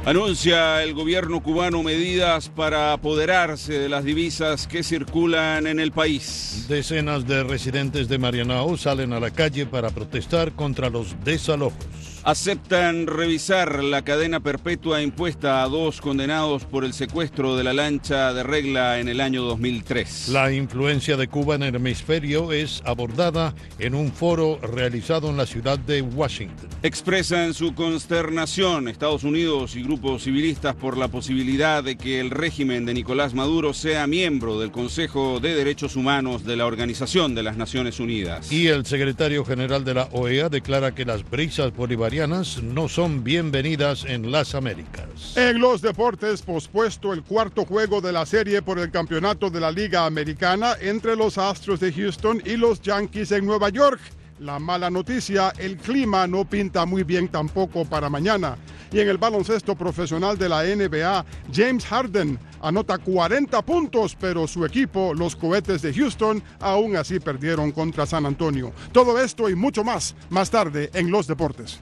Anuncia el gobierno cubano medidas para apoderarse de las divisas que circulan en el país. Decenas de residentes de Marianao salen a la calle para protestar contra los desalojos. Aceptan revisar la cadena perpetua impuesta a 2 condenados por el secuestro de la lancha de Regla en el año 2003. La influencia de Cuba en el hemisferio es abordada en un foro realizado en la ciudad de Washington. Expresan su consternación Estados Unidos y grupos civilistas por la posibilidad de que el régimen de Nicolás Maduro sea miembro del Consejo de Derechos Humanos de la Organización de las Naciones Unidas. Y el secretario general de la OEA declara que las brisas bolivarianas no son bienvenidas en las Américas. En los deportes, pospuesto el cuarto juego de la serie por el campeonato de la Liga Americana entre los Astros de Houston y los Yankees en Nueva York. La mala noticia, el clima no pinta muy bien tampoco para mañana. Y en el baloncesto profesional de la NBA, James Harden anota 40 puntos, pero su equipo, los Cohetes de Houston, aún así perdieron contra San Antonio. Todo esto y mucho más tarde en los deportes.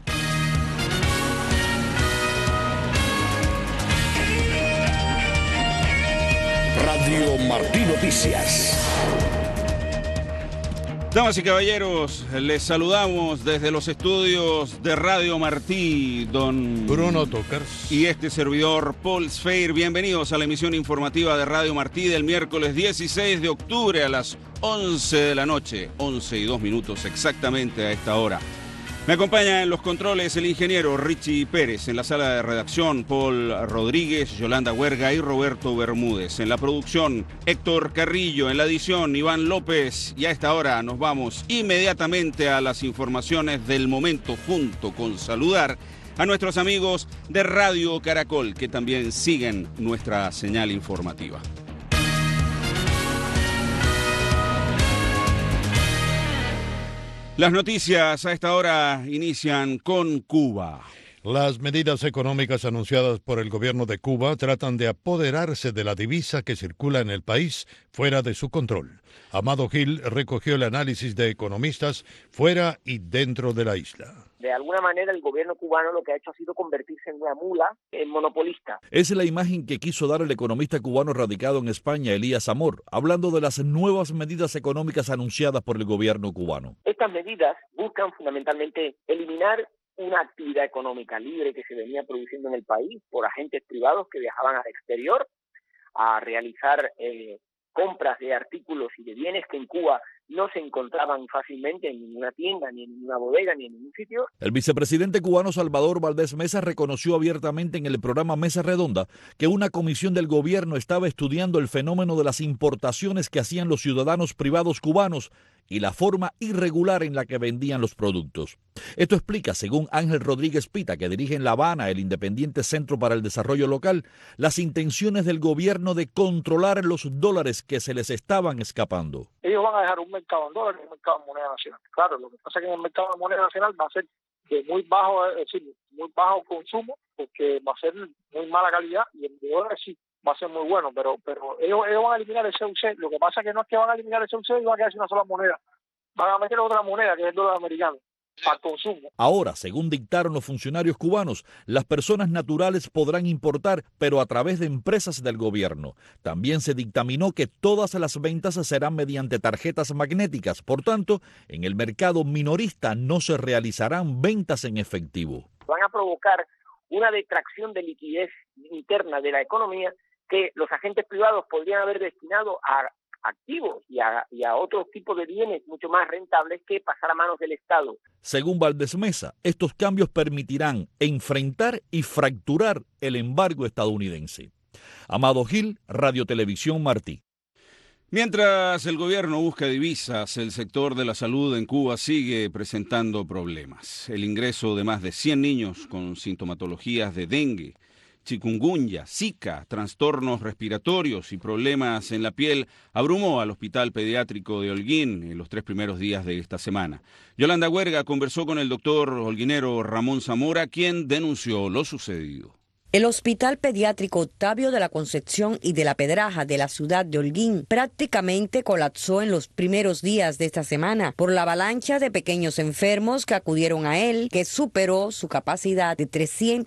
Radio Martí Noticias. Damas y caballeros, les saludamos desde los estudios de Radio Martí, don Bruno Tokars y este servidor Paul Sfeir. Bienvenidos a la emisión informativa de Radio Martí del miércoles 16 de octubre a las 11 de la noche, 11:02 exactamente a esta hora. Me acompaña en los controles el ingeniero Richie Pérez, en la sala de redacción Paul Rodríguez, Yolanda Huerga y Roberto Bermúdez. En la producción Héctor Carrillo, en la edición Iván López. Y a esta hora nos vamos inmediatamente a las informaciones del momento, junto con saludar a nuestros amigos de Radio Caracol, que también siguen nuestra señal informativa. Las noticias a esta hora inician con Cuba. Las medidas económicas anunciadas por el gobierno de Cuba tratan de apoderarse de la divisa que circula en el país fuera de su control. Amado Gil recogió el análisis de economistas fuera y dentro de la isla. De alguna manera el gobierno cubano lo que ha hecho ha sido convertirse en una mula, en monopolista. Es la imagen que quiso dar el economista cubano radicado en España, Elías Amor, hablando de las nuevas medidas económicas anunciadas por el gobierno cubano. Estas medidas buscan fundamentalmente eliminar una actividad económica libre que se venía produciendo en el país por agentes privados que viajaban al exterior a realizar compras de artículos y de bienes que en Cuba no se encontraban fácilmente en ninguna tienda, ni en ninguna bodega, ni en ningún sitio. El vicepresidente cubano Salvador Valdés Mesa reconoció abiertamente en el programa Mesa Redonda que una comisión del gobierno estaba estudiando el fenómeno de las importaciones que hacían los ciudadanos privados cubanos y la forma irregular en la que vendían los productos. Esto explica, según Ángel Rodríguez Pita, que dirige en La Habana el Independiente Centro para el Desarrollo Local, las intenciones del gobierno de controlar los dólares que se les estaban escapando. Ellos van a dejar un mercado en dólares y un mercado en moneda nacional. Claro, lo que pasa es que en el mercado de moneda nacional va a ser de muy bajo, es decir, muy bajo consumo, porque va a ser muy mala calidad, y el de dólares sí va a ser muy bueno, pero ellos van a eliminar el CUC. Lo que pasa es que no es que van a eliminar el CUC y va a quedarse una sola moneda. Van a meter otra moneda, que es el dólar americano, para consumo. Ahora, según dictaron los funcionarios cubanos, las personas naturales podrán importar, pero a través de empresas del gobierno. También se dictaminó que todas las ventas serán mediante tarjetas magnéticas. Por tanto, en el mercado minorista no se realizarán ventas en efectivo. Van a provocar una detracción de liquidez interna de la economía que los agentes privados podrían haber destinado a activos y a otros tipos de bienes mucho más rentables que pasar a manos del Estado. Según Valdés Mesa, estos cambios permitirán enfrentar y fracturar el embargo estadounidense. Amado Gil, Radio Televisión Martí. Mientras el gobierno busca divisas, el sector de la salud en Cuba sigue presentando problemas. El ingreso de más de 100 niños con sintomatologías de dengue, chikungunya, zika, trastornos respiratorios y problemas en la piel abrumó al Hospital Pediátrico de Holguín en los 3 primeros días de esta semana. Yolanda Huerga conversó con el doctor holguinero Ramón Zamora, quien denunció lo sucedido. El Hospital Pediátrico Octavio de la Concepción y de la Pedraja de la ciudad de Holguín prácticamente colapsó en los primeros días de esta semana por la avalancha de pequeños enfermos que acudieron a él, que superó su capacidad de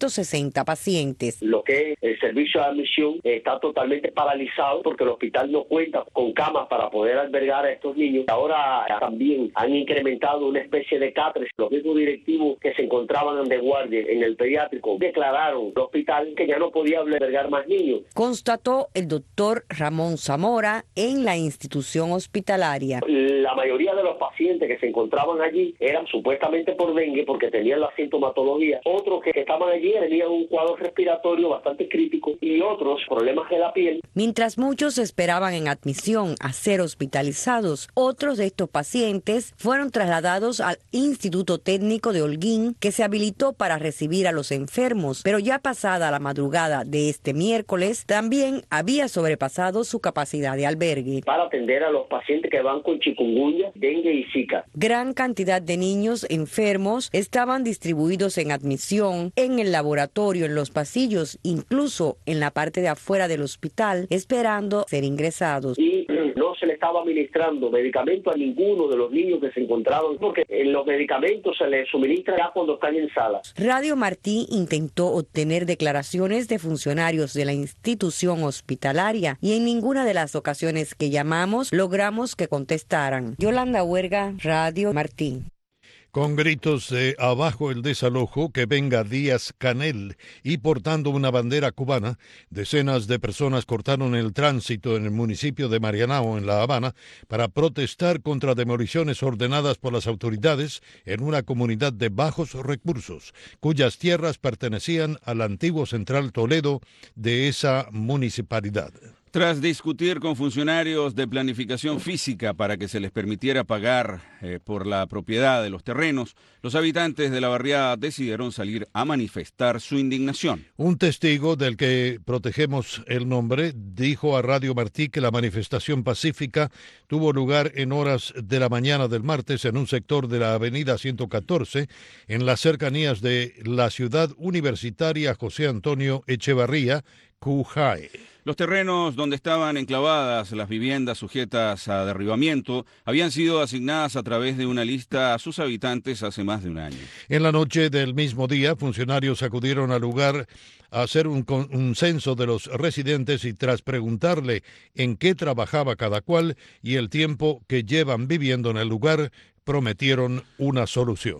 360 pacientes. Lo que es el servicio de admisión está totalmente paralizado porque el hospital no cuenta con camas para poder albergar a estos niños. Ahora también han incrementado una especie de catres. Los mismos directivos que se encontraban de guardia en el pediátrico declararon el hospital que ya no podía albergar más niños. Constató el doctor Ramón Zamora en la institución hospitalaria. La mayoría de los pacientes que se encontraban allí eran supuestamente por dengue porque tenían la sintomatología. Otros que estaban allí tenían un cuadro respiratorio bastante crítico y otros problemas de la piel. Mientras muchos esperaban en admisión a ser hospitalizados, otros de estos pacientes fueron trasladados al Instituto Técnico de Holguín, que se habilitó para recibir a los enfermos, pero ya pasada la madrugada de este miércoles, también había sobrepasado su capacidad de albergue. Para atender a los pacientes que van con chikungunya, dengue y zika. Gran cantidad de niños enfermos estaban distribuidos en admisión, en el laboratorio, en los pasillos, incluso en la parte de afuera del hospital, esperando ser ingresados. Y no se le estaba administrando medicamento a ninguno de los niños que se encontraban, porque los medicamentos se les suministran ya cuando están en sala. Radio Martí intentó obtener declaraciones de funcionarios de la institución hospitalaria y en ninguna de las ocasiones que llamamos logramos que contestaran. Yolanda Huerga, Radio Martí. Con gritos de abajo el desalojo, que venga Díaz-Canel y portando una bandera cubana, decenas de personas cortaron el tránsito en el municipio de Marianao, en La Habana, para protestar contra demoliciones ordenadas por las autoridades en una comunidad de bajos recursos, cuyas tierras pertenecían al antiguo Central Toledo de esa municipalidad. Tras discutir con funcionarios de planificación física para que se les permitiera pagar por la propiedad de los terrenos, los habitantes de la barriada decidieron salir a manifestar su indignación. Un testigo del que protegemos el nombre dijo a Radio Martí que la manifestación pacífica tuvo lugar en horas de la mañana del martes en un sector de la avenida 114, en las cercanías de la ciudad universitaria José Antonio Echevarría, Cujay. Los terrenos donde estaban enclavadas las viviendas sujetas a derribamiento habían sido asignadas a través de una lista a sus habitantes hace más de un año. En la noche del mismo día, funcionarios acudieron al lugar a hacer un censo de los residentes y tras preguntarle en qué trabajaba cada cual y el tiempo que llevan viviendo en el lugar, prometieron una solución.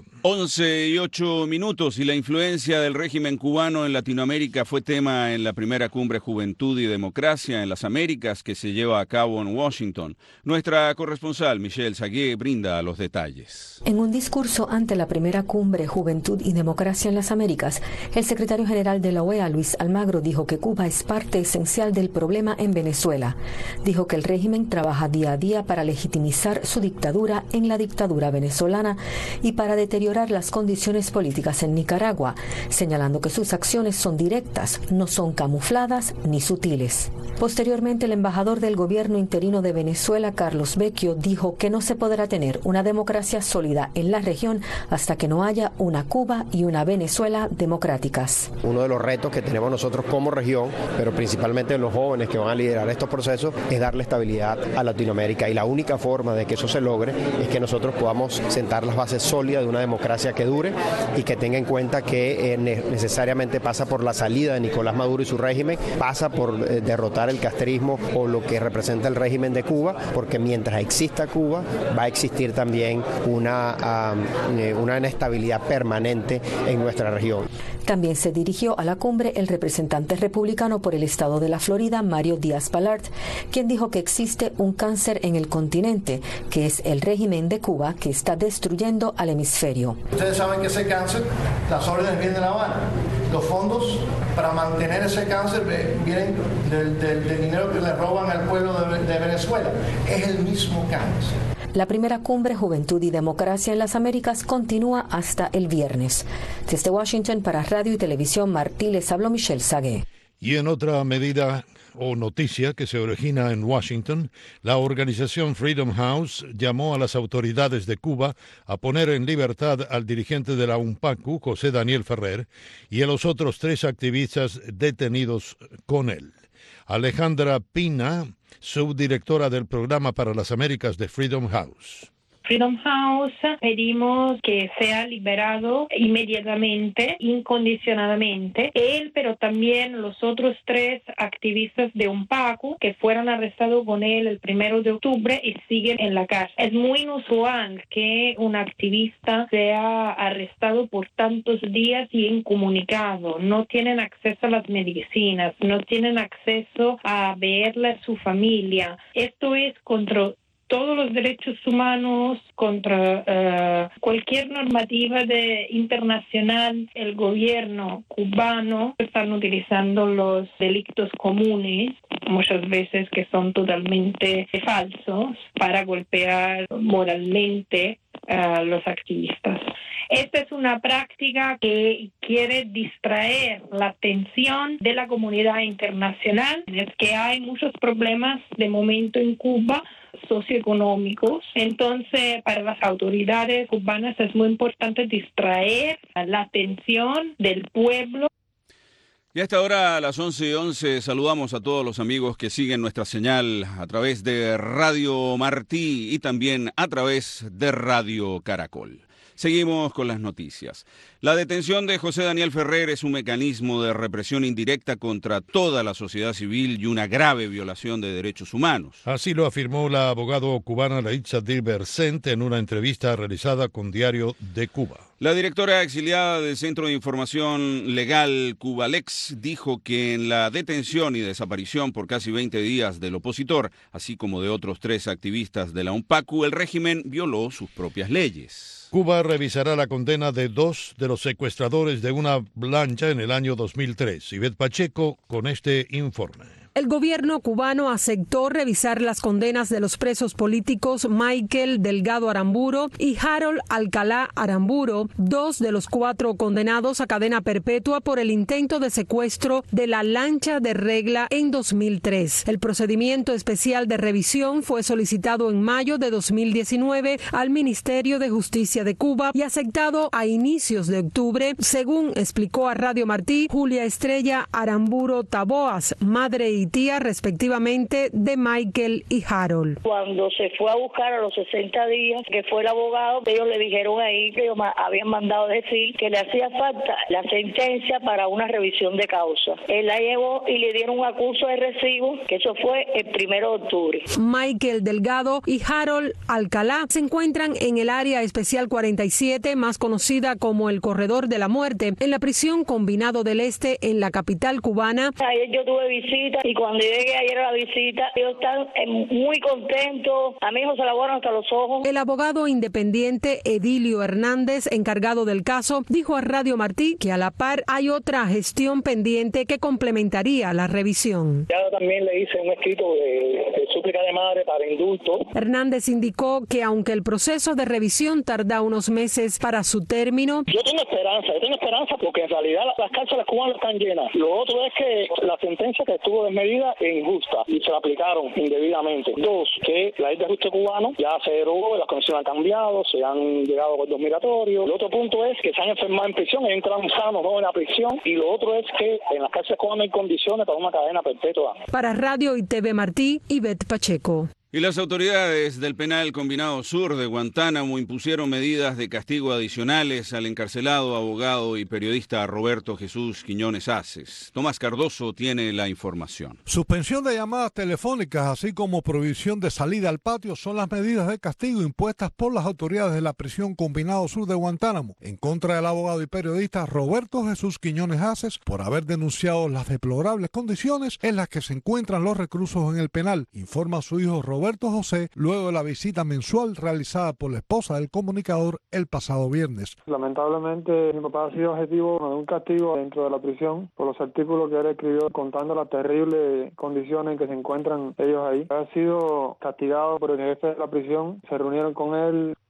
11:08 y la influencia del régimen cubano en Latinoamérica fue tema en la primera cumbre Juventud y Democracia en las Américas que se lleva a cabo en Washington. Nuestra corresponsal Michelle Sagué brinda los detalles. En un discurso ante la primera cumbre Juventud y Democracia en las Américas, el secretario general de la OEA, Luis Almagro, dijo que Cuba es parte esencial del problema en Venezuela. Dijo que el régimen trabaja día a día para legitimizar su dictadura en la dictadura venezolana y para deteriorar las condiciones políticas en Nicaragua, señalando que sus acciones son directas, no son camufladas ni sutiles. Posteriormente, el embajador del gobierno interino de Venezuela, Carlos Vecchio, dijo que no se podrá tener una democracia sólida en la región hasta que no haya una Cuba y una Venezuela democráticas. Uno de los retos que tenemos nosotros como región, pero principalmente los jóvenes que van a liderar estos procesos, es darle estabilidad a Latinoamérica, y la única forma de que eso se logre es que nosotros podamos sentar las bases sólidas de una democracia que dure y que tenga en cuenta que necesariamente pasa por la salida de Nicolás Maduro y su régimen, pasa por derrotar el castrismo o lo que representa el régimen de Cuba, porque mientras exista Cuba va a existir también una inestabilidad permanente en nuestra región. También se dirigió a la cumbre el representante republicano por el estado de la Florida, Mario Díaz-Balart, quien dijo que existe un cáncer en el continente, que es el régimen de Cuba, que está destruyendo al hemisferio. Ustedes saben que ese cáncer, las órdenes vienen de La Habana. Los fondos para mantener ese cáncer vienen del dinero que le roban al pueblo de Venezuela. Es el mismo cáncer. La primera cumbre Juventud y Democracia en las Américas continúa hasta el viernes. Desde Washington para Radio y Televisión Martí les habló Michelle Sagué. Y en otra medida, o noticia que se origina en Washington, la organización Freedom House llamó a las autoridades de Cuba a poner en libertad al dirigente de la UNPACU, José Daniel Ferrer, y a los otros 3 activistas detenidos con él. Alejandra Pina, subdirectora del Programa para las Américas de Freedom House. Freedom House pedimos que sea liberado inmediatamente, incondicionadamente, él, pero también los otros 3 activistas de UNPACU que fueron arrestados con él el 1 de octubre y siguen en la cárcel. Es muy inusual que un activista sea arrestado por tantos días y incomunicado. No tienen acceso a las medicinas, no tienen acceso a verle a su familia. Esto es contra todos los derechos humanos, contra cualquier normativa internacional. El gobierno cubano están utilizando los delitos comunes, muchas veces que son totalmente falsos, para golpear moralmente a los activistas. Esta es una práctica que quiere distraer la atención de la comunidad internacional. Es que hay muchos problemas de momento en Cuba socioeconómicos. Entonces, para las autoridades cubanas es muy importante distraer la atención del pueblo. Y a esta hora, a las 11:11, saludamos a todos los amigos que siguen nuestra señal a través de Radio Martí y también a través de Radio Caracol. Seguimos con las noticias. La detención de José Daniel Ferrer es un mecanismo de represión indirecta contra toda la sociedad civil y una grave violación de derechos humanos. Así lo afirmó la abogada cubana Laitza Dilbercent en una entrevista realizada con Diario de Cuba. La directora exiliada del Centro de Información Legal Cubalex dijo que en la detención y desaparición por casi 20 días del opositor, así como de otros 3 activistas de la UNPACU, el régimen violó sus propias leyes. Cuba revisará la condena de 2 de los secuestradores de una lancha en el año 2003. Ivette Pacheco con este informe. El gobierno cubano aceptó revisar las condenas de los presos políticos Michael Delgado Aramburo y Harold Alcalá Aramburo, 2 de los 4 condenados a cadena perpetua por el intento de secuestro de la lancha de Regla en 2003. El procedimiento especial de revisión fue solicitado en mayo de 2019 al Ministerio de Justicia de Cuba y aceptado a inicios de octubre, según explicó a Radio Martí Julia Estrella Aramburo Taboas, madre y tía respectivamente de Michael y Harold. Cuando se fue a buscar a los 60 días, que fue el abogado, ellos le dijeron ahí que ellos habían mandado decir que le hacía falta la sentencia para una revisión de causa. Él la llevó y le dieron un acuso de recibo, que eso fue el 1 de octubre. Michael Delgado y Harold Alcalá se encuentran en el área especial 47, más conocida como el Corredor de la Muerte, en la prisión Combinado del Este en la capital cubana. Ayer yo tuve visita y cuando llegué ayer a la visita, ellos están muy contentos. A mi hijo se la guardan hasta los ojos. El abogado independiente Edilio Hernández, encargado del caso, dijo a Radio Martí que a la par hay otra gestión pendiente que complementaría la revisión. Ya también le hice un escrito de súplica de madre para indulto. Hernández indicó que aunque el proceso de revisión tarda unos meses para su término, yo tengo esperanza porque en realidad las cárceles cubanas están llenas. Lo otro es que la sentencia que estuvo desmedida es injusta y se la aplicaron indebidamente. 2, que la ley de ajuste cubano ya se derogó, las condiciones han cambiado, se han llegado a acuerdos migratorios. El otro punto es que se han enfermado en prisión y entran sanos en la prisión. Y lo otro es que en las cárceles cubanas hay condiciones para una cadena perpetua. Para Radio y TV Martí, Ivette Pacheco. Y las autoridades del Penal Combinado Sur de Guantánamo impusieron medidas de castigo adicionales al encarcelado abogado y periodista Roberto Jesús Quiñones Aces. Tomás Cardoso tiene la información. Suspensión de llamadas telefónicas, así como prohibición de salida al patio, son las medidas de castigo impuestas por las autoridades de la prisión Combinado Sur de Guantánamo en contra del abogado y periodista Roberto Jesús Quiñones Aces por haber denunciado las deplorables condiciones en las que se encuentran los reclusos en el penal, informa su hijo Roberto José, luego de la visita mensual realizada por la esposa del comunicador el pasado viernes. Lamentablemente, mi papá ha sido objetivo de un castigo dentro de la prisión por los artículos que él escribió contando las terribles condiciones en que se encuentran ellos ahí. Ha sido castigado por el jefe de la prisión, se reunieron con él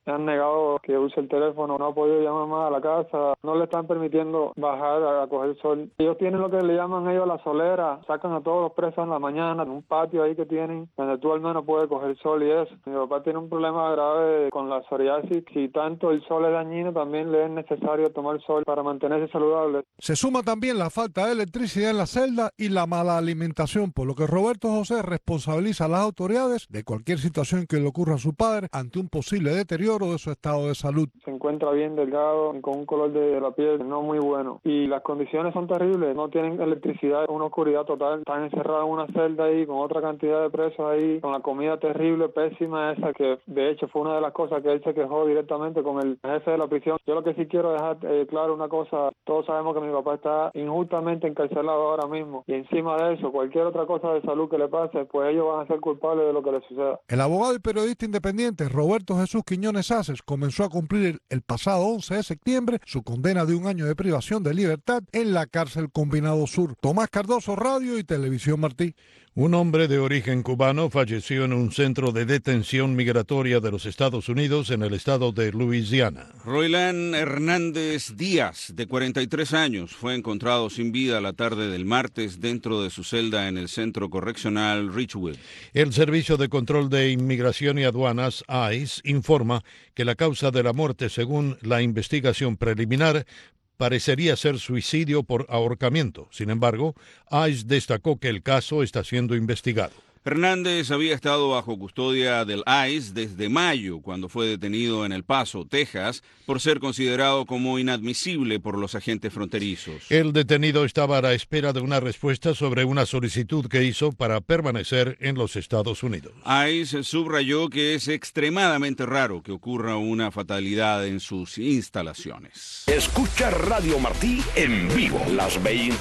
me han negado que use el teléfono, no ha podido llamar más a la casa, no le están permitiendo bajar a coger sol. Ellos tienen lo que le llaman ellos la solera, sacan a todos los presos en la mañana, en un patio ahí que tienen, donde tú al menos puedes coger sol y eso. Mi papá tiene un problema grave con la psoriasis, si tanto el sol es dañino, también le es necesario tomar sol para mantenerse saludable. Se suma también la falta de electricidad en la celda y la mala alimentación, por lo que Roberto José responsabiliza a las autoridades de cualquier situación que le ocurra a su padre ante un posible deterioro de su estado de salud. Se encuentra bien delgado, con un color de la piel no muy bueno y las condiciones son terribles, no tienen electricidad, una oscuridad total, están encerrados en una celda ahí con otra cantidad de presos ahí, con la comida terrible, pésima esa, que de hecho fue una de las cosas que él se quejó directamente con el jefe de la prisión. Yo lo que sí quiero dejar claro una cosa, todos sabemos que mi papá está injustamente encarcelado ahora mismo y encima de eso, cualquier otra cosa de salud que le pase, pues ellos van a ser culpables de lo que les suceda. El abogado y periodista independiente Roberto Jesús Quiñones Aces comenzó a cumplir el pasado 11 de septiembre su condena de 1 año de privación de libertad en la cárcel Combinado Sur. Tomás Cardoso, Radio y Televisión Martí. Un hombre de origen cubano falleció en un centro de detención migratoria de los Estados Unidos en el estado de Luisiana. Roilán Hernández Díaz, de 43 años, fue encontrado sin vida la tarde del martes dentro de su celda en el centro correccional Richwood. El Servicio de Control de Inmigración y Aduanas, ICE, informa que la causa de la muerte, según la investigación preliminar, parecería ser suicidio por ahorcamiento. Sin embargo, ICE destacó que el caso está siendo investigado. Hernández había estado bajo custodia del ICE desde mayo, cuando fue detenido en El Paso, Texas, por ser considerado como inadmisible por los agentes fronterizos. El detenido estaba a la espera de una respuesta sobre una solicitud que hizo para permanecer en los Estados Unidos. ICE subrayó que es extremadamente raro que ocurra una fatalidad en sus instalaciones. Escucha Radio Martí en vivo las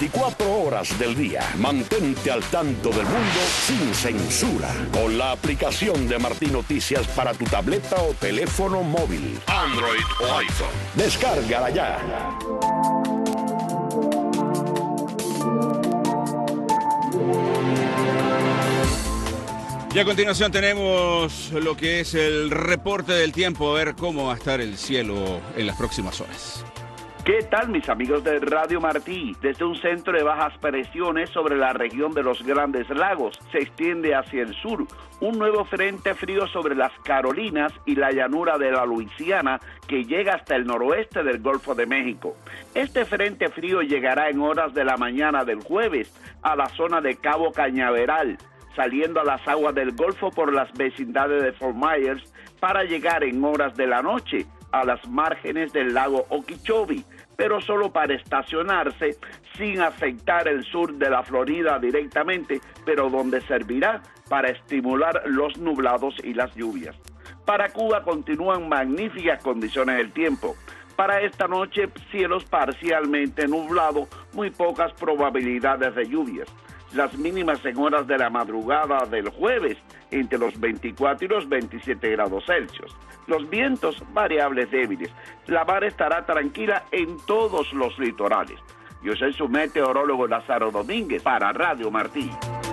24 horas del día. Mantente al tanto del mundo sin censura con la aplicación de Martí Noticias para tu tableta o teléfono móvil, Android o iPhone. Descárgala ya. Y a continuación tenemos lo que es el reporte del tiempo, a ver cómo va a estar el cielo en las próximas horas. ¿Qué tal, mis amigos de Radio Martí? Desde un centro de bajas presiones sobre la región de los Grandes Lagos se extiende hacia el sur un nuevo frente frío sobre las Carolinas y la llanura de la Luisiana que llega hasta el noroeste del Golfo de México. Este frente frío llegará en horas de la mañana del jueves a la zona de Cabo Cañaveral, saliendo a las aguas del Golfo por las vecindades de Fort Myers para llegar en horas de la noche a las márgenes del lago Okeechobee, pero solo para estacionarse sin afectar el sur de la Florida directamente, pero donde servirá para estimular los nublados y las lluvias. Para Cuba continúan magníficas condiciones del tiempo. Para esta noche, cielos parcialmente nublados, muy pocas probabilidades de lluvias. Las mínimas en horas de la madrugada del jueves entre los 24 y los 27 grados Celsius. Los vientos variables débiles. La mar estará tranquila en todos los litorales. Yo soy su meteorólogo Lázaro Domínguez para Radio Martí.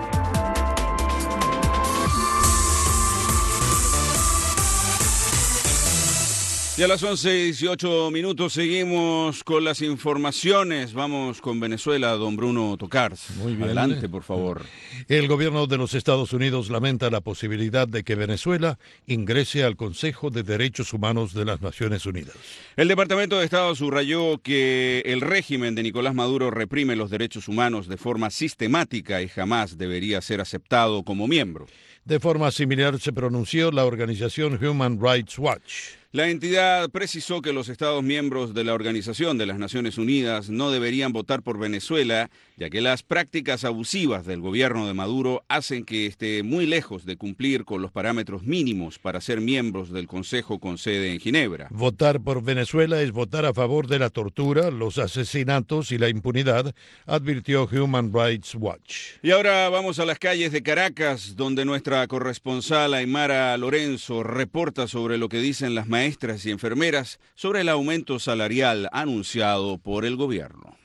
Y a las 11:18 seguimos con las informaciones. Vamos con Venezuela, don Bruno Tocars. Muy bien. Adelante, por favor. El gobierno de los Estados Unidos lamenta la posibilidad de que Venezuela ingrese al Consejo de Derechos Humanos de las Naciones Unidas. El Departamento de Estado subrayó que el régimen de Nicolás Maduro reprime los derechos humanos de forma sistemática y jamás debería ser aceptado como miembro. De forma similar se pronunció la organización Human Rights Watch. La entidad precisó que los Estados miembros de la Organización de las Naciones Unidas no deberían votar por Venezuela, ya que las prácticas abusivas del gobierno de Maduro hacen que esté muy lejos de cumplir con los parámetros mínimos para ser miembros del Consejo con sede en Ginebra. Votar por Venezuela es votar a favor de la tortura, los asesinatos y la impunidad, advirtió Human Rights Watch. Y ahora vamos a las calles de Caracas, donde nuestra corresponsal Aymara Lorenzo reporta sobre lo que dicen las maestras y enfermeras sobre el aumento salarial anunciado por el gobierno.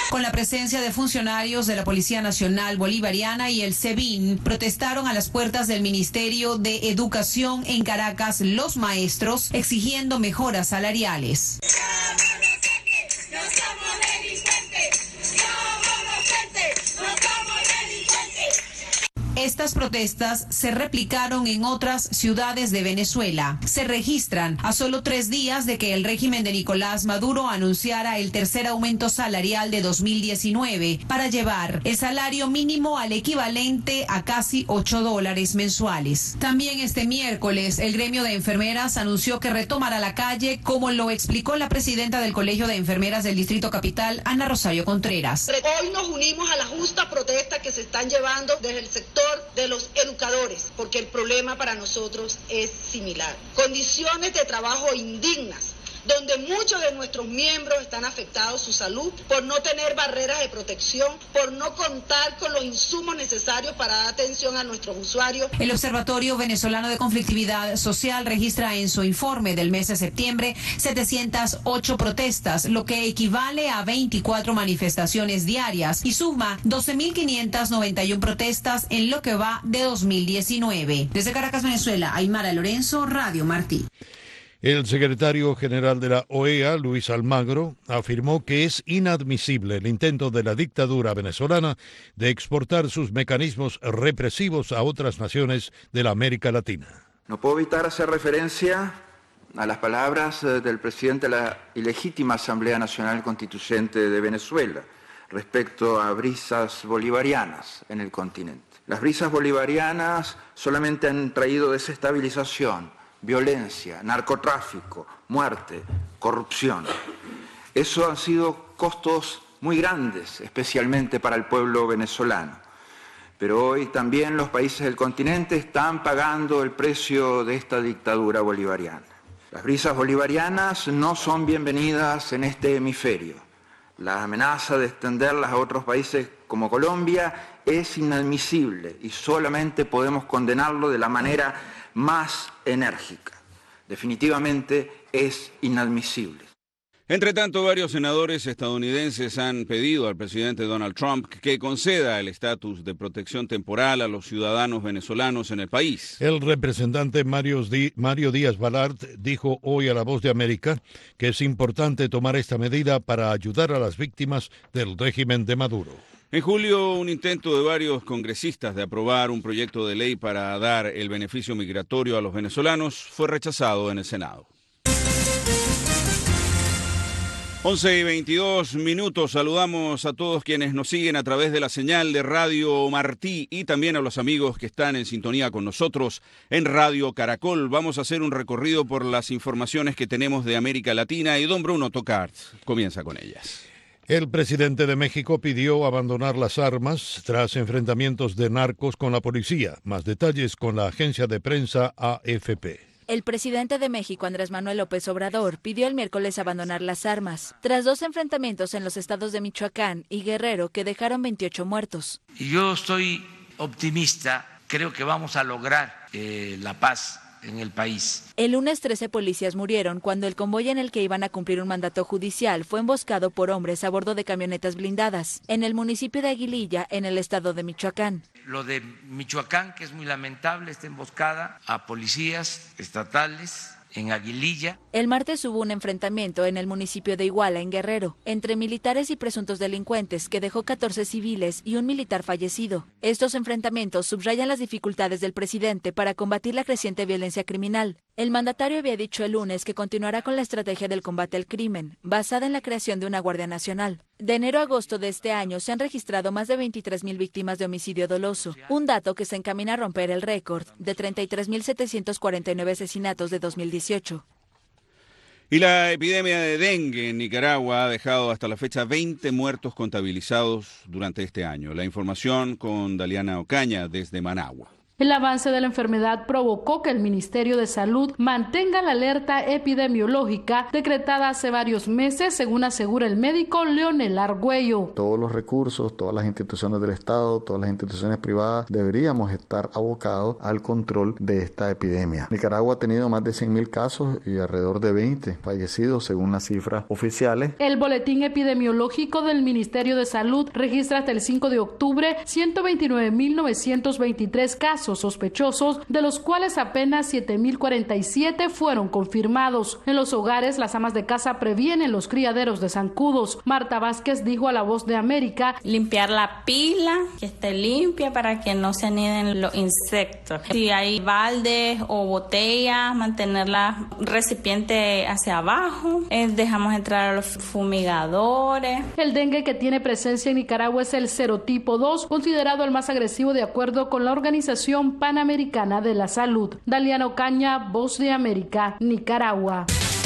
Con la presencia de funcionarios de la Policía Nacional Bolivariana y el SEBIN, protestaron a las puertas del Ministerio de Educación en Caracas los maestros exigiendo mejoras salariales. Estas protestas se replicaron en otras ciudades de Venezuela. Se registran a solo 3 días de que el régimen de Nicolás Maduro anunciara el tercer aumento salarial de 2019 para llevar el salario mínimo al equivalente a casi $8 mensuales. También este miércoles el gremio de enfermeras anunció que retomará la calle, como lo explicó la presidenta del Colegio de Enfermeras del Distrito Capital, Ana Rosario Contreras. Hoy nos unimos a la justa protesta que se están llevando desde el sector de los educadores, porque el problema para nosotros es similar. Condiciones de trabajo indignas, donde muchos de nuestros miembros están afectados su salud por no tener barreras de protección, por no contar con los insumos necesarios para dar atención a nuestros usuarios. El Observatorio Venezolano de Conflictividad Social registra en su informe del mes de septiembre 708 protestas, lo que equivale a 24 manifestaciones diarias y suma 12.591 protestas en lo que va de 2019. Desde Caracas, Venezuela, Aymara Lorenzo, Radio Martí. El secretario general de la OEA, Luis Almagro, afirmó que es inadmisible el intento de la dictadura venezolana de exportar sus mecanismos represivos a otras naciones de la América Latina. No puedo evitar hacer referencia a las palabras del presidente de la ilegítima Asamblea Nacional Constituyente de Venezuela respecto a brisas bolivarianas en el continente. Las brisas bolivarianas solamente han traído desestabilización, violencia, narcotráfico, muerte, corrupción. Eso han sido costos muy grandes, especialmente para el pueblo venezolano. Pero hoy también los países del continente están pagando el precio de esta dictadura bolivariana. Las brisas bolivarianas no son bienvenidas en este hemisferio. La amenaza de extenderlas a otros países como Colombia es inadmisible y solamente podemos condenarlo de la manera más enérgica. Definitivamente es inadmisible. Entre tanto, varios senadores estadounidenses han pedido al presidente Donald Trump que conceda el estatus de protección temporal a los ciudadanos venezolanos en el país. El representante Mario Díaz Balart dijo hoy a La Voz de América que es importante tomar esta medida para ayudar a las víctimas del régimen de Maduro. En julio, un intento de varios congresistas de aprobar un proyecto de ley para dar el beneficio migratorio a los venezolanos fue rechazado en el Senado. 11:22. Saludamos a todos quienes nos siguen a través de la señal de Radio Martí y también a los amigos que están en sintonía con nosotros en Radio Caracol. Vamos a hacer un recorrido por las informaciones que tenemos de América Latina y don Bruno Tocart comienza con ellas. El presidente de México pidió abandonar las armas tras enfrentamientos de narcos con la policía. Más detalles con la agencia de prensa AFP. El presidente de México, Andrés Manuel López Obrador, pidió el miércoles abandonar las armas, tras 2 enfrentamientos en los estados de Michoacán y Guerrero que dejaron 28 muertos. Y yo estoy optimista, creo que vamos a lograr la paz en el país. El lunes 13 policías murieron cuando el convoy en el que iban a cumplir un mandato judicial fue emboscado por hombres a bordo de camionetas blindadas en el municipio de Aguililla, en el estado de Michoacán. Lo de Michoacán, que es muy lamentable, esta emboscada a policías estatales en Aguililla. El martes hubo un enfrentamiento en el municipio de Iguala, en Guerrero, entre militares y presuntos delincuentes que dejó 14 civiles y un militar fallecido. Estos enfrentamientos subrayan las dificultades del presidente para combatir la creciente violencia criminal. El mandatario había dicho el lunes que continuará con la estrategia del combate al crimen, basada en la creación de una Guardia Nacional. De enero a agosto de este año se han registrado más de 23,000 víctimas de homicidio doloso, un dato que se encamina a romper el récord de 33,749 asesinatos de 2018. Y la epidemia de dengue en Nicaragua ha dejado hasta la fecha 20 muertos contabilizados durante este año. La información con Daliana Ocaña desde Managua. El avance de la enfermedad provocó que el Ministerio de Salud mantenga la alerta epidemiológica decretada hace varios meses, según asegura el médico Leonel Argüello. Todos los recursos, todas las instituciones del Estado, todas las instituciones privadas deberíamos estar abocados al control de esta epidemia. Nicaragua ha tenido más de 100.000 casos y alrededor de 20 fallecidos según las cifras oficiales. El boletín epidemiológico del Ministerio de Salud registra hasta el 5 de octubre 129.923 casos sospechosos, de los cuales apenas 7.047 fueron confirmados. En los hogares, las amas de casa previenen los criaderos de zancudos. Marta Vázquez dijo a La Voz de América: limpiar la pila, que esté limpia para que no se aniden los insectos. Si hay baldes o botellas, mantener la recipiente hacia abajo. Dejamos entrar a los fumigadores. El dengue que tiene presencia en Nicaragua es el serotipo 2, considerado el más agresivo de acuerdo con la Organización Panamericana de la Salud. Daliana Ocaña, Voz de América, Nicaragua.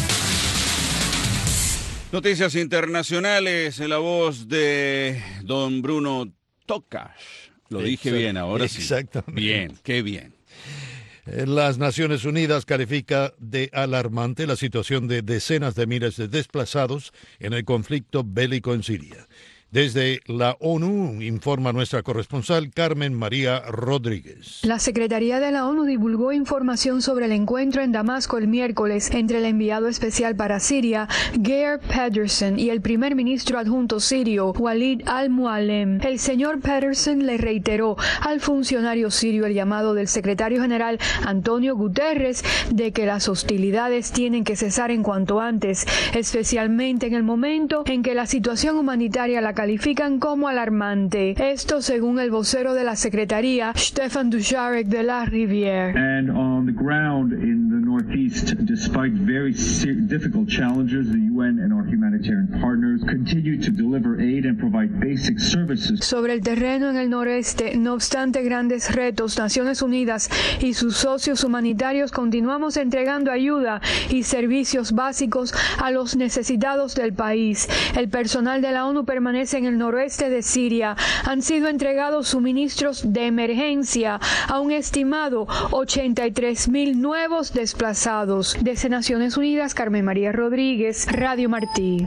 Noticias internacionales en la voz de don Bruno Tocash. Lo dije bien ahora sí. Exactamente. Bien, qué bien. Las Naciones Unidas califica de alarmante la situación de decenas de miles de desplazados en el conflicto bélico en Siria. Desde la ONU, informa nuestra corresponsal Carmen María Rodríguez. La Secretaría de la ONU divulgó información sobre el encuentro en Damasco el miércoles entre el enviado especial para Siria, Geir Pedersen, y el primer ministro adjunto sirio, Walid al-Mualem. El señor Pedersen le reiteró al funcionario sirio el llamado del secretario general Antonio Guterres de que las hostilidades tienen que cesar en cuanto antes, especialmente en el momento en que la situación humanitaria la califican como alarmante. Esto según el vocero de la Secretaría, Stefan Dujarric de la Rivière. And on the ground in the northeast, despite very difficult challenges, the UN and our humanitarian partners continue to deliver aid and provide basic services. Sobre el terreno en el noreste, no obstante grandes retos, Naciones Unidas y sus socios humanitarios continuamos entregando ayuda y servicios básicos a los necesitados del país. El personal de la ONU permanece en el noroeste de Siria. Han sido entregados suministros de emergencia a un estimado 83.000 nuevos desplazados. Desde Naciones Unidas, Carmen María Rodríguez, Radio Martí.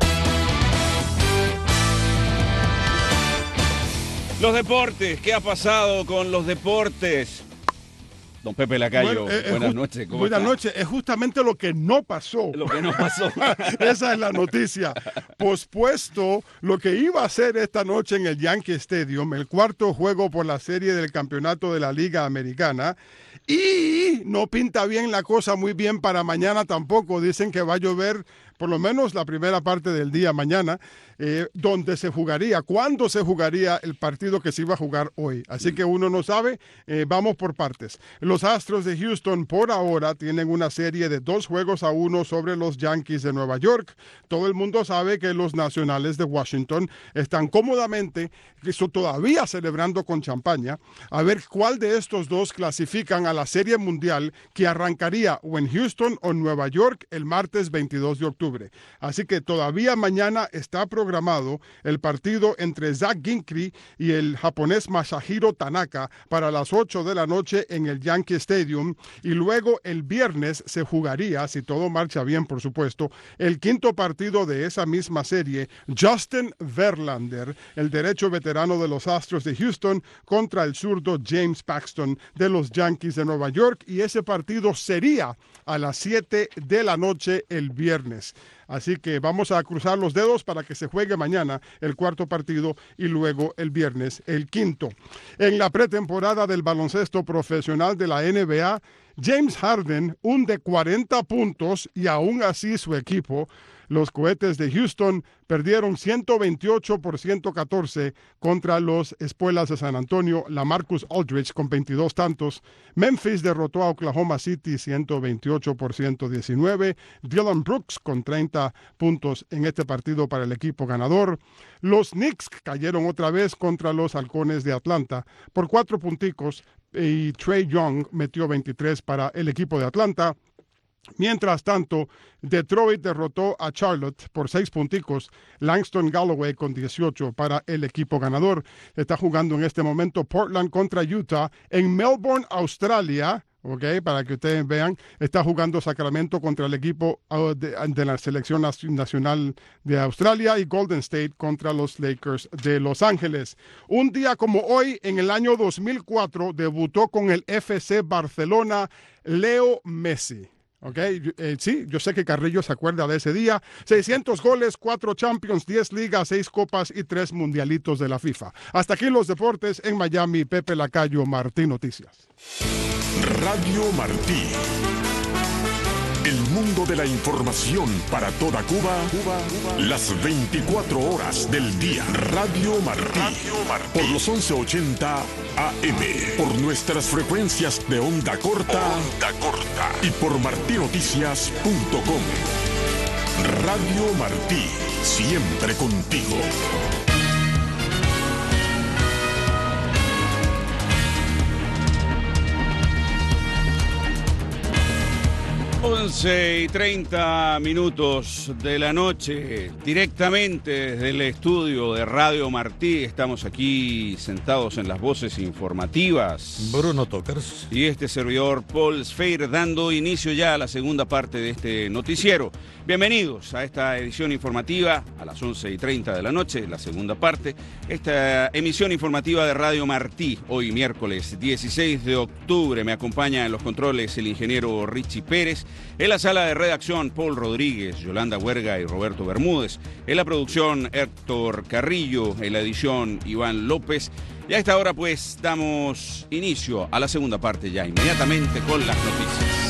Los deportes, ¿qué ha pasado con los deportes? Don Pepe Lacayo, buenas noches. Buenas noches. Es justamente lo que no pasó. Lo que no pasó. Esa es la noticia. Pospuesto lo que iba a ser esta noche en el Yankee Stadium, el cuarto juego por la serie del campeonato de la Liga Americana. Y no pinta bien la cosa muy bien para mañana tampoco. Dicen que va a llover por lo menos la primera parte del día mañana, donde se jugaría, cuándo se jugaría el partido que se iba a jugar hoy. Así que uno no sabe, vamos por partes. Los Astros de Houston por ahora tienen una serie de 2-1 sobre los Yankees de Nueva York. Todo el mundo sabe que los Nacionales de Washington están cómodamente, todavía celebrando con champaña, a ver cuál de estos dos clasifican a la Serie Mundial que arrancaría o en Houston o en Nueva York el martes 22 de octubre. Así que todavía mañana está programado el partido entre Zach Greinke y el japonés Masahiro Tanaka para las 8 de la noche en el Yankee Stadium, y luego el viernes se jugaría, si todo marcha bien por supuesto, el quinto partido de esa misma serie, Justin Verlander, el derecho veterano de los Astros de Houston, contra el zurdo James Paxton de los Yankees de Nueva York, y ese partido sería a las 7 de la noche el viernes. Así que vamos a cruzar los dedos para que se juegue mañana el cuarto partido y luego el viernes el quinto. En la pretemporada del baloncesto profesional de la NBA, James Harden hunde 40 puntos y aún así su equipo, los Cohetes de Houston, perdieron 128 por 114 contra los Espuelas de San Antonio, LaMarcus Aldridge con 22 tantos. Memphis derrotó a Oklahoma City 128 por 119. Dylan Brooks con 30 puntos en este partido para el equipo ganador. Los Knicks cayeron otra vez contra los Halcones de Atlanta por 4 punticos y Trae Young metió 23 para el equipo de Atlanta. Mientras tanto, Detroit derrotó a Charlotte por 6 punticos. Langston Galloway con 18 para el equipo ganador. Está jugando en este momento Portland contra Utah en Melbourne, Australia. Okay, para que ustedes vean, está jugando Sacramento contra el equipo de la selección nacional de Australia y Golden State contra los Lakers de Los Ángeles. Un día como hoy, en el año 2004, debutó con el FC Barcelona Leo Messi. Okay. Sí, yo sé que Carrillo se acuerda de ese día. 600 goles, 4 Champions, 10 ligas, 6 copas y 3 mundialitos de la FIFA. Hasta aquí los deportes en Miami. Pepe Lacayo, Martí Noticias. Radio Martí. El mundo de la información para toda Cuba, las 24 horas del día. Radio Martí. Por los 1180 AM. Por nuestras frecuencias de onda corta. Y por martinoticias.com. Radio Martí. Siempre contigo. 11:30 de la noche, directamente desde el estudio de Radio Martí. Estamos aquí sentados en las voces informativas. Bruno Tokers. Y este servidor, Paul Sfeir, dando inicio ya a la segunda parte de este noticiero. Bienvenidos a esta edición informativa a las 11:30 de la noche, la segunda parte. Esta emisión informativa de Radio Martí, hoy miércoles 16 de octubre. Me acompaña en los controles el ingeniero Richie Pérez. En la sala de redacción, Paul Rodríguez, Yolanda Huerga y Roberto Bermúdez. En la producción, Héctor Carrillo. En la edición, Iván López. Y a esta hora, pues, damos inicio a la segunda parte ya inmediatamente con las noticias.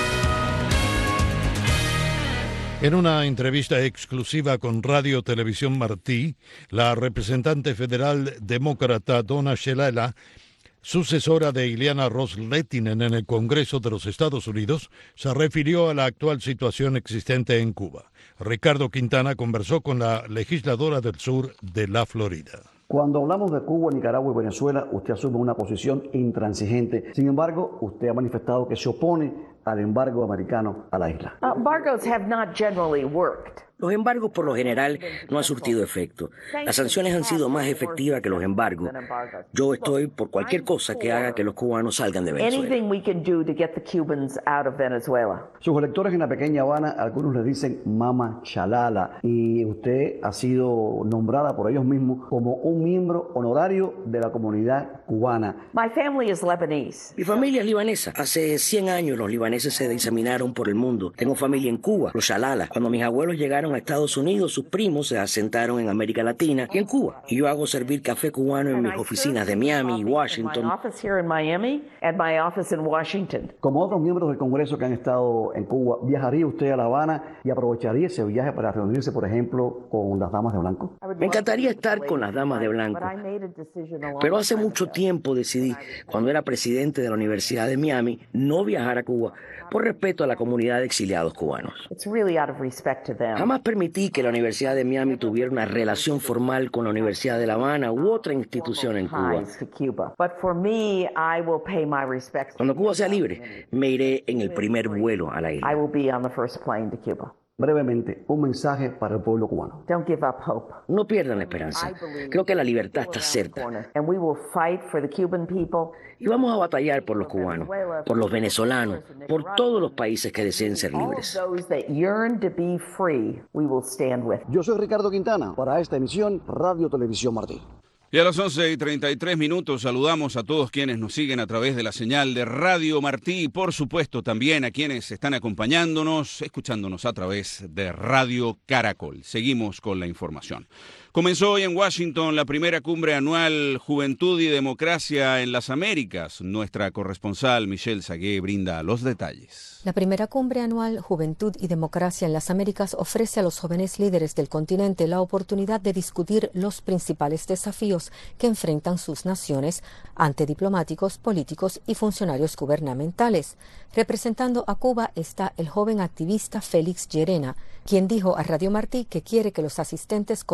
En una entrevista exclusiva con Radio Televisión Martí, la representante federal demócrata Donna Shalala, sucesora de Ileana Ros-Lehtinen en el Congreso de los Estados Unidos, se refirió a la actual situación existente en Cuba. Ricardo Quintana conversó con la legisladora del sur de la Florida. Cuando hablamos de Cuba, Nicaragua y Venezuela, usted asume una posición intransigente. Sin embargo, usted ha manifestado que se opone al embargo americano a la isla. Embargoes have not generally worked. Los embargos por lo general no han surtido efecto. Las sanciones han sido más efectivas que los embargos. Yo estoy por cualquier cosa que haga que los cubanos salgan de Venezuela. Sus electores en la pequeña Habana, algunos le dicen Mama Shalala, y usted ha sido nombrada por ellos mismos como un miembro honorario de la comunidad cubana. Mi familia es libanesa. Hace 100 años los libaneses se diseminaron por el mundo. Tengo familia en Cuba, los Shalala. Cuando mis abuelos llegaron a Estados Unidos, sus primos se asentaron en América Latina y en Cuba. Y yo hago servir café cubano en mis oficinas de Miami y Washington. Como otros miembros del Congreso que han estado en Cuba, ¿viajaría usted a La Habana y aprovecharía ese viaje para reunirse, por ejemplo, con las damas de blanco? Me encantaría estar con las damas de blanco, pero hace mucho tiempo decidí, cuando era presidente de la Universidad de Miami, no viajar a Cuba por respeto a la comunidad de exiliados cubanos. Jamás permití que la Universidad de Miami tuviera una relación formal con la Universidad de La Habana u otra institución en Cuba. Cuando Cuba sea libre, me iré en el primer vuelo a la isla. Brevemente, un mensaje para el pueblo cubano. No pierdan la esperanza. Creo que la libertad está cerca. Y vamos a batallar por los cubanos, por los venezolanos, por todos los países que deseen ser libres. Yo soy Ricardo Quintana, para esta emisión Radio Televisión Martí. Y a las 11:33 saludamos a todos quienes nos siguen a través de la señal de Radio Martí y por supuesto también a quienes están acompañándonos, escuchándonos a través de Radio Caracol. Seguimos con la información. Comenzó hoy en Washington la primera cumbre anual Juventud y Democracia en las Américas. Nuestra corresponsal Michelle Sagué brinda los detalles. La primera cumbre anual Juventud y Democracia en las Américas ofrece a los jóvenes líderes del continente la oportunidad de discutir los principales desafíos que enfrentan sus naciones ante diplomáticos, políticos y funcionarios gubernamentales. Representando a Cuba está el joven activista Félix Llerena, quien dijo a Radio Martí que quiere que los asistentes conozcan la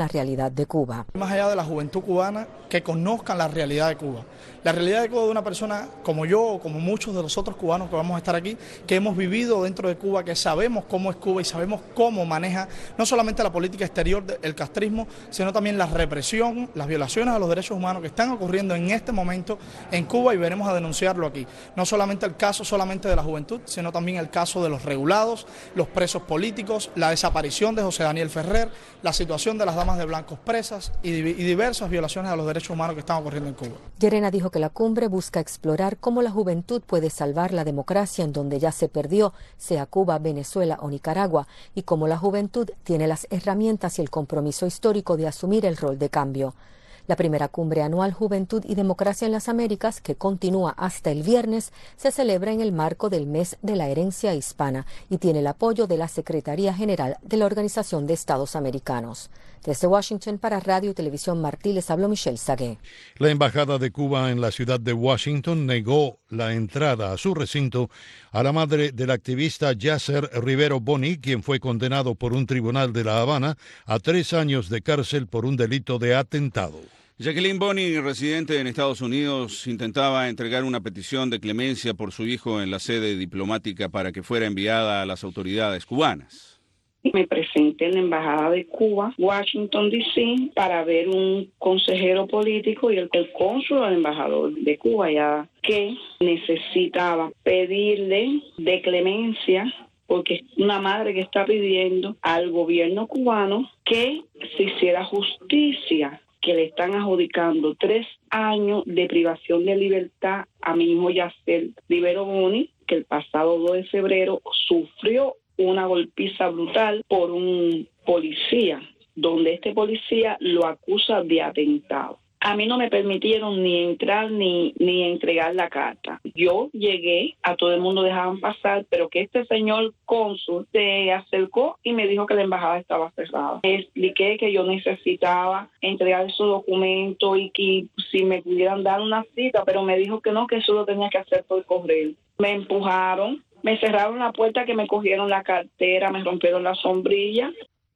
la realidad de Cuba. Más allá de la juventud cubana, que conozcan la realidad de Cuba. La realidad de Cuba de una persona como yo, o como muchos de los otros cubanos que vamos a estar aquí, que hemos vivido dentro de Cuba, que sabemos cómo es Cuba y sabemos cómo maneja no solamente la política exterior del castrismo, sino también la represión, las violaciones a los derechos humanos que están ocurriendo en este momento en Cuba, y veremos a denunciarlo aquí. No solamente el caso solamente de la juventud, sino también el caso de los regulados, los presos políticos, la desaparición de José Daniel Ferrer, la situación de las damas de blancos presas y diversas violaciones a los derechos humanos que están ocurriendo en Cuba. Llerena dijo que la cumbre busca explorar cómo la juventud puede salvar la democracia en donde ya se perdió, sea Cuba, Venezuela o Nicaragua, y cómo la juventud tiene las herramientas y el compromiso histórico de asumir el rol de cambio. La primera cumbre anual Juventud y Democracia en las Américas, que continúa hasta el viernes, se celebra en el marco del Mes de la Herencia Hispana y tiene el apoyo de la Secretaría General de la Organización de Estados Americanos. Desde Washington para Radio y Televisión Martí les habló Michelle Sagué. La Embajada de Cuba en la ciudad de Washington negó la entrada a su recinto a la madre del activista Yasser Rivero Boni, quien fue condenado por un tribunal de La Habana a 3 años de cárcel por un delito de atentado. Jacqueline Boni, residente en Estados Unidos, intentaba entregar una petición de clemencia por su hijo en la sede diplomática para que fuera enviada a las autoridades cubanas. Me presenté en la Embajada de Cuba, Washington, D.C., para ver un consejero político y el cónsul del embajador de Cuba, ya que necesitaba pedirle de clemencia, porque es una madre que está pidiendo al gobierno cubano que se hiciera justicia, que le están adjudicando 3 años de privación de libertad a mi hijo Yasser Rivero Boni, que el pasado 2 de febrero sufrió una golpiza brutal por un policía, donde este policía lo acusa de atentado. A mí no me permitieron ni entrar ni entregar la carta. Yo llegué, a todo el mundo dejaban pasar, pero que este señor cónsul se acercó y me dijo que la embajada estaba cerrada. Le expliqué que yo necesitaba entregar esos documentos y que si me pudieran dar una cita, pero me dijo que no, que eso lo tenía que hacer por correo. Me empujaron, me cerraron la puerta, que me cogieron la cartera, me rompieron la sombrilla.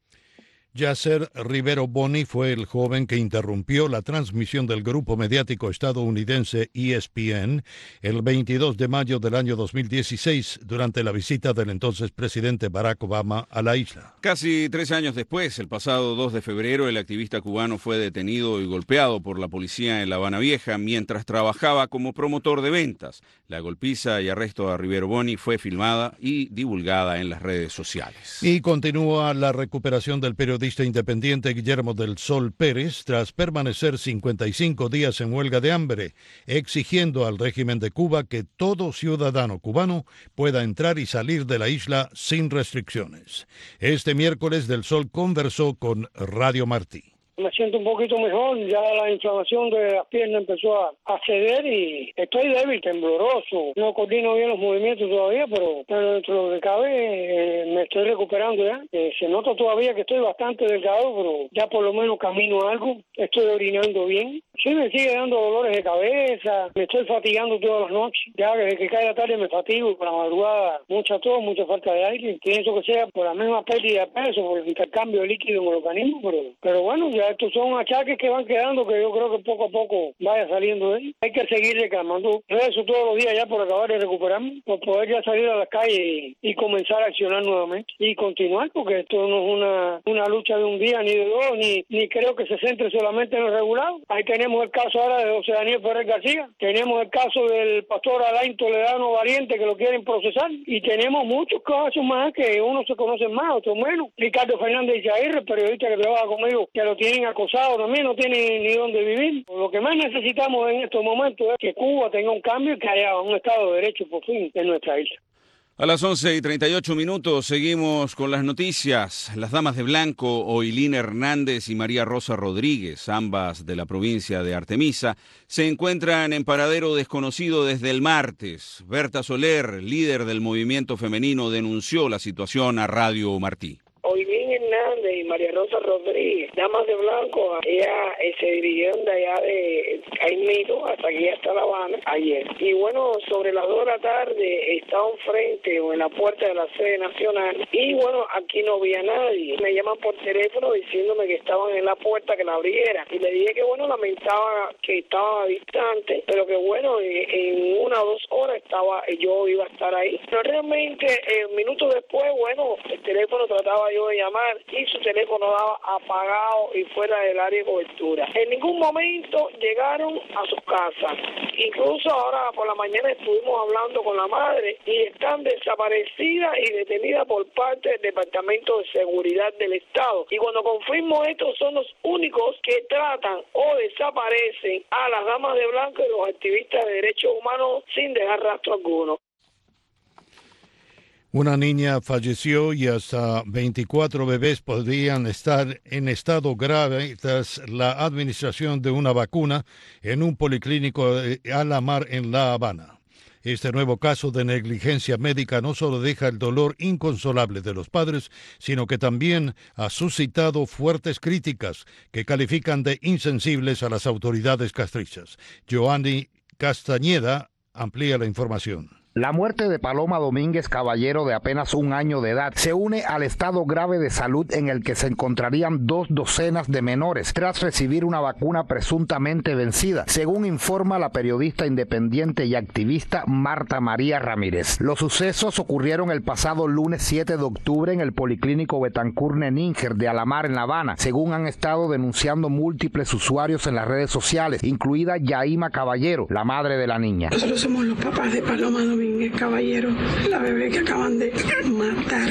Yasser Rivero Boni fue el joven que interrumpió la transmisión del grupo mediático estadounidense ESPN el 22 de mayo del año 2016 durante la visita del entonces presidente Barack Obama a la isla. Casi 3 años después, el pasado 2 de febrero, el activista cubano fue detenido y golpeado por la policía en La Habana Vieja mientras trabajaba como promotor de ventas. La golpiza y arresto a Rivero Boni fue filmada y divulgada en las redes sociales. Y continúa la recuperación del periodista independiente Guillermo del Sol Pérez tras permanecer 55 días en huelga de hambre, exigiendo al régimen de Cuba que todo ciudadano cubano pueda entrar y salir de la isla sin restricciones. Este miércoles Del Sol conversó con Radio Martí. Me siento un poquito mejor, ya la inflamación de las piernas empezó a ceder y estoy débil, tembloroso, no coordino bien los movimientos todavía, pero dentro de lo que cabe me estoy recuperando ya. Se nota todavía que estoy bastante delgado, pero ya por lo menos camino algo, estoy orinando bien. Sí, me sigue dando dolores de cabeza, me estoy fatigando todas las noches, ya desde que cae la tarde me fatigo, por la madrugada mucha tos, mucha falta de aire, pienso que sea por la misma pérdida de peso, por el intercambio de líquido en el organismo, pero bueno, ya estos son achaques que van quedando que yo creo que poco a poco vaya saliendo de ahí. Hay que seguir reclamando. Rezo todos los días ya por acabar de recuperarme, por poder ya salir a la calle y comenzar a accionar nuevamente y continuar, porque esto no es una lucha de un día ni de dos, ni creo que se centre solamente en lo regulado. Ahí tenemos el caso ahora de José Daniel Ferrer García, tenemos el caso del pastor Alain Toledano Valiente que lo quieren procesar y tenemos muchos casos más que unos se conocen más, otros menos. Ricardo Fernández Izaguirre, el periodista que trabaja conmigo, que lo tienen acosado también, no tiene ni dónde vivir. Lo que más necesitamos en estos momentos es que Cuba tenga un cambio y que haya un Estado de Derecho por fin en nuestra isla. A las 11:38 seguimos con las noticias. Las damas de blanco, Oilín Hernández y María Rosa Rodríguez, ambas de la provincia de Artemisa, se encuentran en paradero desconocido desde el martes. Berta Soler, líder del movimiento femenino, denunció la situación a Radio Martí. Oilín Hernández y María Rosa Rodríguez, damas de blanco, ella se dirigieron de allá de Caimito hasta aquí, hasta La Habana, ayer. Y bueno, sobre las 2 de la tarde estaban frente o en la puerta de la sede nacional y bueno, aquí no había nadie. Me llaman por teléfono diciéndome que estaban en la puerta, que la abriera. Y le dije que bueno, lamentaba que estaba distante, pero que bueno, en 1 o 2 horas yo iba a estar ahí. Pero realmente, minutos después, bueno, el teléfono trataba yo de llamar y su teléfono daba apagado y fuera del área de cobertura. En ningún momento llegaron a sus casas. Incluso ahora por la mañana estuvimos hablando con la madre y están desaparecidas y detenidas por parte del Departamento de Seguridad del Estado. Y cuando confirmo esto, son los únicos que tratan o desaparecen a las damas de blanco y los activistas de derechos humanos sin dejar rastro alguno. Una niña falleció y hasta 24 bebés podrían estar en estado grave tras la administración de una vacuna en un policlínico de Alamar en La Habana. Este nuevo caso de negligencia médica no solo deja el dolor inconsolable de los padres, sino que también ha suscitado fuertes críticas que califican de insensibles a las autoridades castrizas. Joanny Castañeda amplía la información. La muerte de Paloma Domínguez Caballero, de apenas 1 año de edad, se une al estado grave de salud en el que se encontrarían 2 docenas de menores tras recibir una vacuna presuntamente vencida, según informa la periodista independiente y activista Marta María Ramírez. Los sucesos ocurrieron el pasado lunes 7 de octubre en el Policlínico Betancur Neninger de Alamar en La Habana, según han estado denunciando múltiples usuarios en las redes sociales, incluida Yaima Caballero, la madre de la niña. Nosotros somos los papás de Paloma Domínguez Caballero, la bebé que acaban de matar,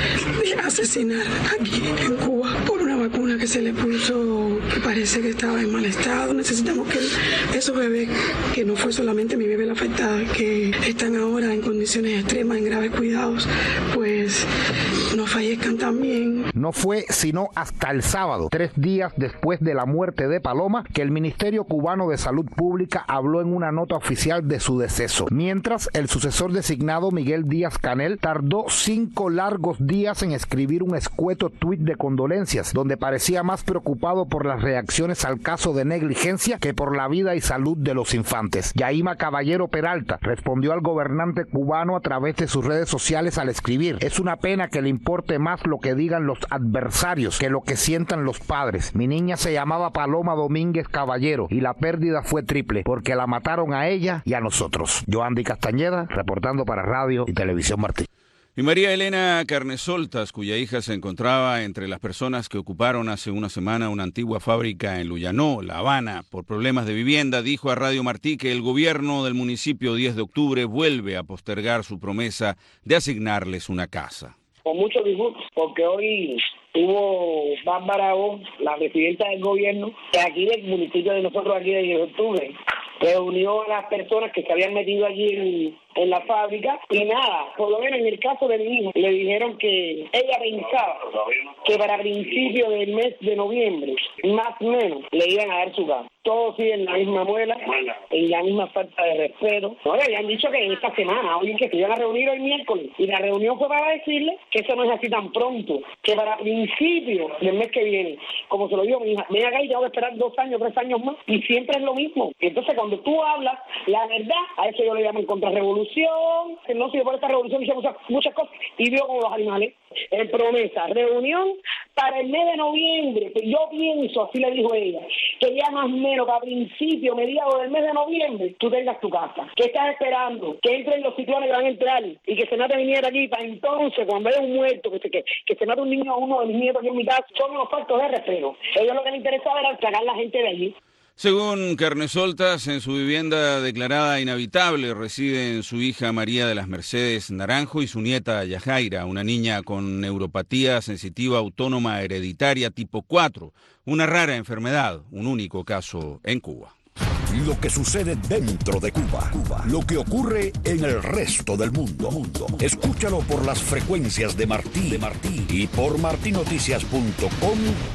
de asesinar aquí en Cuba por una vacuna que se le puso, que parece que estaba en mal estado. Necesitamos que esos bebés, que no fue solamente mi bebé la afectada, que están ahora en condiciones extremas, en graves cuidados, pues no fallezcan también. No fue sino hasta el sábado, 3 días después de la muerte de Paloma, que el Ministerio Cubano de Salud Pública habló en una nota oficial de su deceso, mientras el sucesor designado Miguel Díaz Canel tardó 5 largos días en escribir un escueto tuit de condolencias, donde parecía más preocupado por las reacciones al caso de negligencia que por la vida y salud de los infantes. Yaima Caballero Peralta respondió al gobernante cubano a través de sus redes sociales al escribir: es una pena que le importe más lo que digan los adversarios que lo que sientan los padres. Mi niña se llamaba Paloma Domínguez Caballero y la pérdida fue triple, porque la mataron a ella y a nosotros. Joanny Castañeda, reportando para Radio y Televisión Martí. Y María Elena Carnesoltas, cuya hija se encontraba entre las personas que ocuparon hace una semana una antigua fábrica en Luyanó, La Habana, por problemas de vivienda, dijo a Radio Martí que el gobierno del municipio 10 de octubre vuelve a postergar su promesa de asignarles una casa. Con mucho disgusto, porque hoy hubo Bárbara O, la presidenta del gobierno, de aquí del municipio de nosotros, aquí de 10 de octubre, reunió a las personas que se habían metido allí en la fábrica y nada, por lo menos en el caso de mi hijo, le dijeron que ella pensaba que para principios del mes de noviembre, más o menos, le iban a dar su casa. Todos siguen la misma muela, en la misma falta de respeto. No, le habían dicho que esta semana, oye, que se iban a reunir el miércoles, y la reunión fue para decirle que eso no es así tan pronto, que para principios del mes que viene, como se lo dijo mi hija, ven acá y tengo que esperar 2 años, 3 años más, y siempre es lo mismo. Entonces cuando tú hablas, la verdad, a eso yo le llamo en contrarrevolución, que no sirve por esta revolución, hicimos muchas cosas, y vio como los animales, en promesa, reunión para el mes de noviembre, que yo pienso, así le dijo ella, que ya más o menos que a principio, mediados del mes de noviembre, tú tengas tu casa. ¿Qué estás esperando? Que entren los ciclones que van a entrar y que se mate mi nieta aquí, para entonces, cuando haya un muerto, que se mate un niño a uno de mis nietos aquí en mi casa, son unos faltos de respeto. Ellos lo que les interesaba era sacar la gente de allí. Según Carnesoltas, en su vivienda declarada inhabitable residen su hija María de las Mercedes Naranjo y su nieta Yajaira, una niña con neuropatía sensitiva autónoma hereditaria tipo 4, una rara enfermedad, un único caso en Cuba. Lo que sucede dentro de Cuba, lo que ocurre en el resto del mundo. Escúchalo por las frecuencias de Martí y por martinoticias.com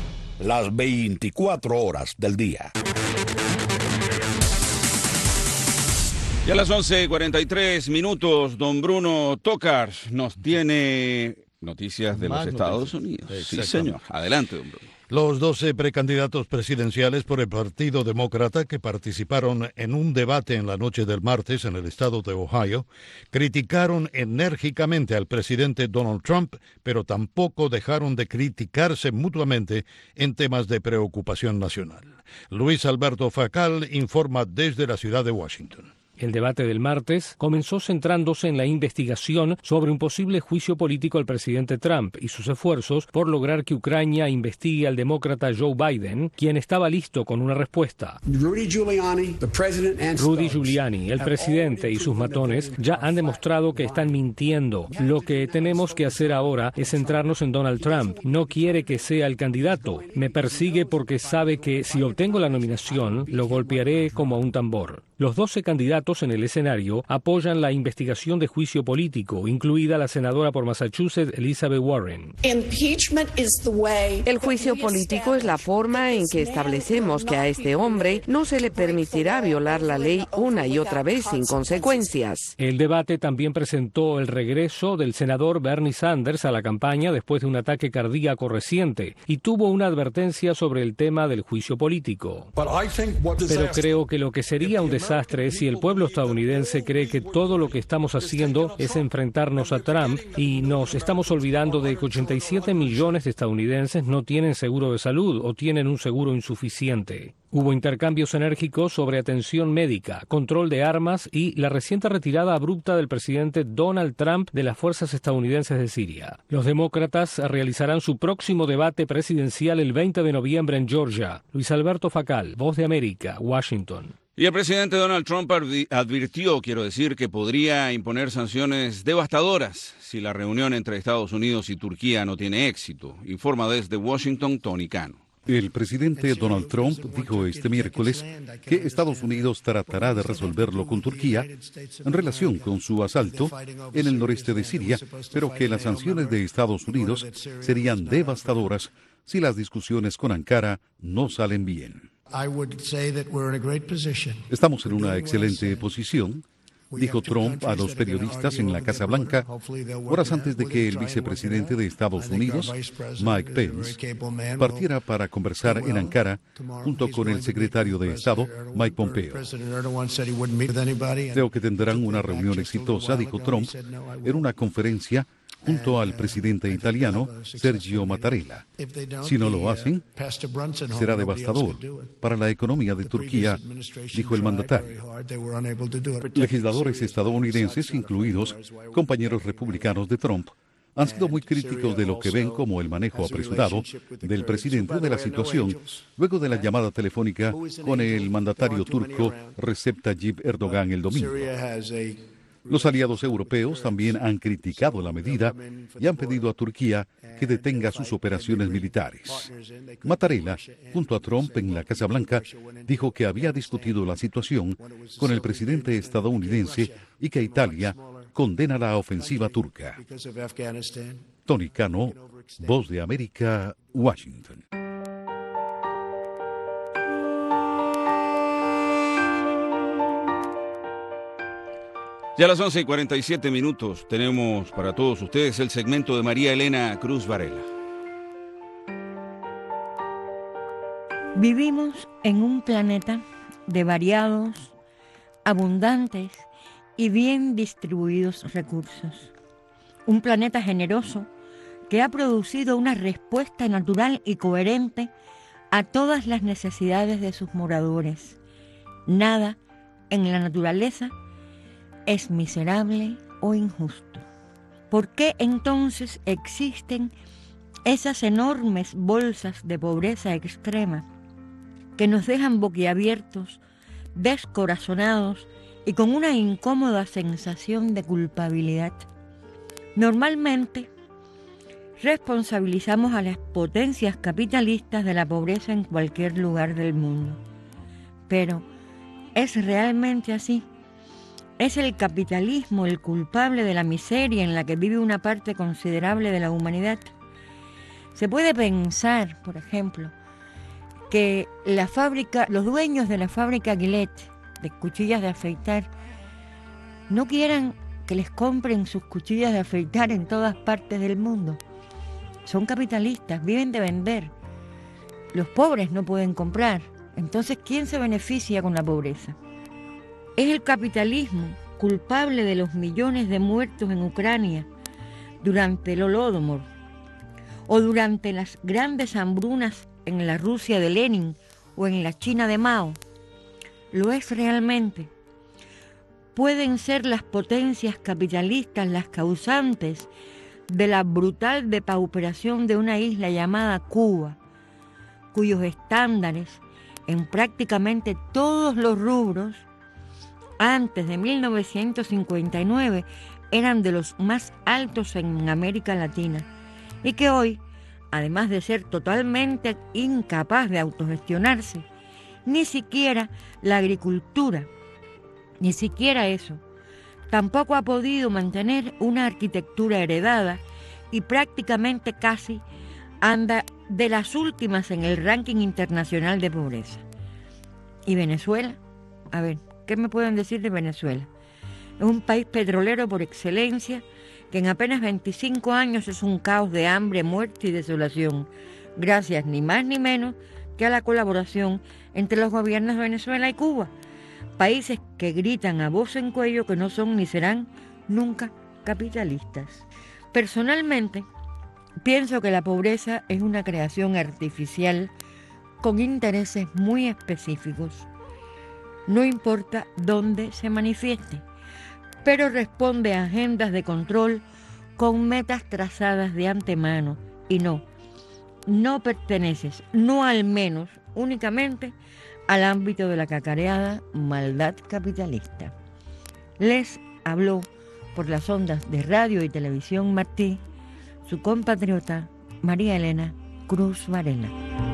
las 24 horas del día. Ya a las 11:43 minutos, don Bruno Tócar nos tiene Noticias de los Estados Unidos. Sí, señor. Adelante, don Bruno. Los 12 precandidatos presidenciales por el Partido Demócrata que participaron en un debate en la noche del martes en el estado de Ohio criticaron enérgicamente al presidente Donald Trump, pero tampoco dejaron de criticarse mutuamente en temas de preocupación nacional. Luis Alberto Facal informa desde la ciudad de Washington. El debate del martes comenzó centrándose en la investigación sobre un posible juicio político al presidente Trump y sus esfuerzos por lograr que Ucrania investigue al demócrata Joe Biden, quien estaba listo con una respuesta. Rudy Giuliani, el presidente y sus matones ya han demostrado que están mintiendo. Lo que tenemos que hacer ahora es centrarnos en Donald Trump. No quiere que sea el candidato. Me persigue porque sabe que si obtengo la nominación, lo golpearé como a un tambor. Los 12 candidatos en el escenario apoyan la investigación de juicio político, incluida la senadora por Massachusetts, Elizabeth Warren. El juicio político es la forma en que establecemos que a este hombre no se le permitirá violar la ley una y otra vez sin consecuencias. El debate también presentó el regreso del senador Bernie Sanders a la campaña después de un ataque cardíaco reciente y tuvo una advertencia sobre el tema del juicio político. Pero creo que lo que sería un desastre es si el pueblo estadounidense cree que todo lo que estamos haciendo es enfrentarnos a Trump y nos estamos olvidando de que 87 millones de estadounidenses no tienen seguro de salud o tienen un seguro insuficiente. Hubo intercambios enérgicos sobre atención médica, control de armas y la reciente retirada abrupta del presidente Donald Trump de las fuerzas estadounidenses de Siria. Los demócratas realizarán su próximo debate presidencial el 20 de noviembre en Georgia. Luis Alberto Facal, Voz de América, Washington. Y el presidente Donald Trump advirtió, que podría imponer sanciones devastadoras si la reunión entre Estados Unidos y Turquía no tiene éxito. Informa desde Washington, Tony Cano. El presidente Donald Trump dijo este miércoles que Estados Unidos tratará de resolverlo con Turquía en relación con su asalto en el noreste de Siria, pero que las sanciones de Estados Unidos serían devastadoras si las discusiones con Ankara no salen bien. Estamos en una excelente posición, dijo Trump a los periodistas en la Casa Blanca, horas antes de que el vicepresidente de Estados Unidos, Mike Pence, partiera para conversar en Ankara junto con el secretario de Estado, Mike Pompeo. Creo que tendrán una reunión exitosa, dijo Trump, en una conferencia junto al presidente italiano Sergio Mattarella. Si no lo hacen, será devastador para la economía de Turquía, dijo el mandatario. Legisladores estadounidenses, incluidos compañeros republicanos de Trump, han sido muy críticos de lo que ven como el manejo apresurado del presidente de la situación luego de la llamada telefónica con el mandatario turco Recep Tayyip Erdogan el domingo. Los aliados europeos también han criticado la medida y han pedido a Turquía que detenga sus operaciones militares. Mattarella, junto a Trump en la Casa Blanca, dijo que había discutido la situación con el presidente estadounidense y que Italia condena la ofensiva turca. Tony Cano, Voz de América, Washington. Ya a las 11:47 tenemos para todos ustedes el segmento de María Elena Cruz Varela. Vivimos en un planeta de variados, abundantes y bien distribuidos recursos. Un planeta generoso que ha producido una respuesta natural y coherente a todas las necesidades de sus moradores. Nada en la naturaleza es miserable o injusto. ¿Por qué entonces existen esas enormes bolsas de pobreza extrema que nos dejan boquiabiertos, descorazonados y con una incómoda sensación de culpabilidad? Normalmente responsabilizamos a las potencias capitalistas de la pobreza en cualquier lugar del mundo. Pero, ¿es realmente así? ¿Es el capitalismo el culpable de la miseria en la que vive una parte considerable de la humanidad? Se puede pensar, por ejemplo, que los dueños de la fábrica Gillette de cuchillas de afeitar no quieran que les compren sus cuchillas de afeitar en todas partes del mundo. Son capitalistas, viven de vender. Los pobres no pueden comprar. Entonces, ¿quién se beneficia con la pobreza? Es el capitalismo culpable de los millones de muertos en Ucrania durante el Holodomor o durante las grandes hambrunas en la Rusia de Lenin o en la China de Mao. ¿Lo es realmente? ¿Pueden ser las potencias capitalistas las causantes de la brutal depauperación de una isla llamada Cuba, cuyos estándares en prácticamente todos los rubros antes de 1959 eran de los más altos en América Latina y que hoy, además de ser totalmente incapaz de autogestionarse, ni siquiera la agricultura, ni siquiera eso, tampoco ha podido mantener una arquitectura heredada y prácticamente casi anda de las últimas en el ranking internacional de pobreza. ¿Y Venezuela? A ver, ¿qué me pueden decir de Venezuela? Es un país petrolero por excelencia que en apenas 25 años es un caos de hambre, muerte y desolación, gracias ni más ni menos que a la colaboración entre los gobiernos de Venezuela y Cuba, países que gritan a voz en cuello que no son ni serán nunca capitalistas. Personalmente, pienso que la pobreza es una creación artificial con intereses muy específicos. No importa dónde se manifieste, pero responde a agendas de control con metas trazadas de antemano y no perteneces, no al menos únicamente al ámbito de la cacareada maldad capitalista. Les habló por las ondas de radio y televisión Martí, su compatriota María Elena Cruz Varela.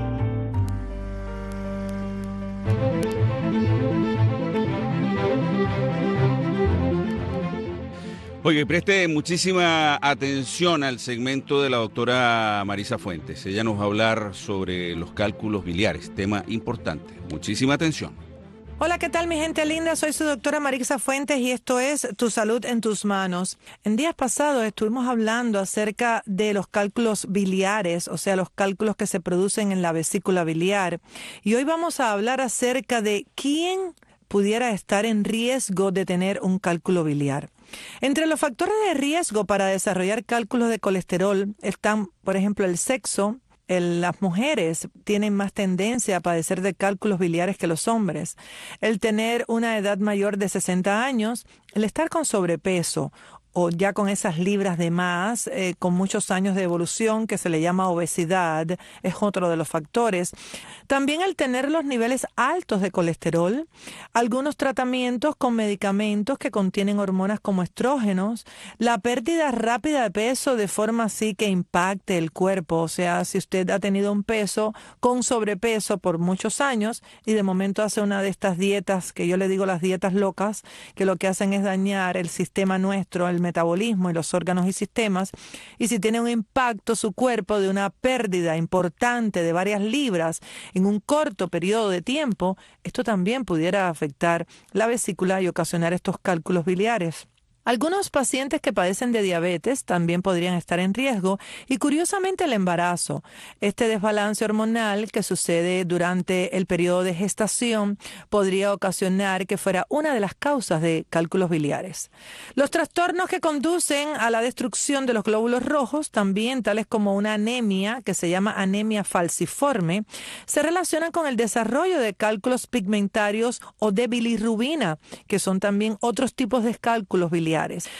Oye, preste muchísima atención al segmento de la doctora Marisa Fuentes. Ella nos va a hablar sobre los cálculos biliares, tema importante. Muchísima atención. Hola, ¿qué tal mi gente linda? Soy su doctora Marisa Fuentes y esto es Tu Salud en Tus Manos. En días pasados estuvimos hablando acerca de los cálculos biliares, o sea, los cálculos que se producen en la vesícula biliar. Y hoy vamos a hablar acerca de quién pudiera estar en riesgo de tener un cálculo biliar. Entre los factores de riesgo para desarrollar cálculos de colesterol están, por ejemplo, el sexo. Las mujeres tienen más tendencia a padecer de cálculos biliares que los hombres. El tener una edad mayor de 60 años, el estar con sobrepeso o ya con esas libras de más, con muchos años de evolución que se le llama obesidad, es otro de los factores. También el tener los niveles altos de colesterol, algunos tratamientos con medicamentos que contienen hormonas como estrógenos, la pérdida rápida de peso de forma así que impacte el cuerpo, o sea, si usted ha tenido un peso con sobrepeso por muchos años y de momento hace una de estas dietas, que yo le digo las dietas locas, que lo que hacen es dañar el sistema nuestro, el metabolismo y los órganos y sistemas, y si tiene un impacto su cuerpo de una pérdida importante de varias libras en un corto periodo de tiempo, esto también pudiera afectar la vesícula y ocasionar estos cálculos biliares. Algunos pacientes que padecen de diabetes también podrían estar en riesgo y curiosamente el embarazo. Este desbalance hormonal que sucede durante el periodo de gestación podría ocasionar que fuera una de las causas de cálculos biliares. Los trastornos que conducen a la destrucción de los glóbulos rojos, también tales como una anemia que se llama anemia falciforme, se relacionan con el desarrollo de cálculos pigmentarios o de bilirrubina, que son también otros tipos de cálculos biliares.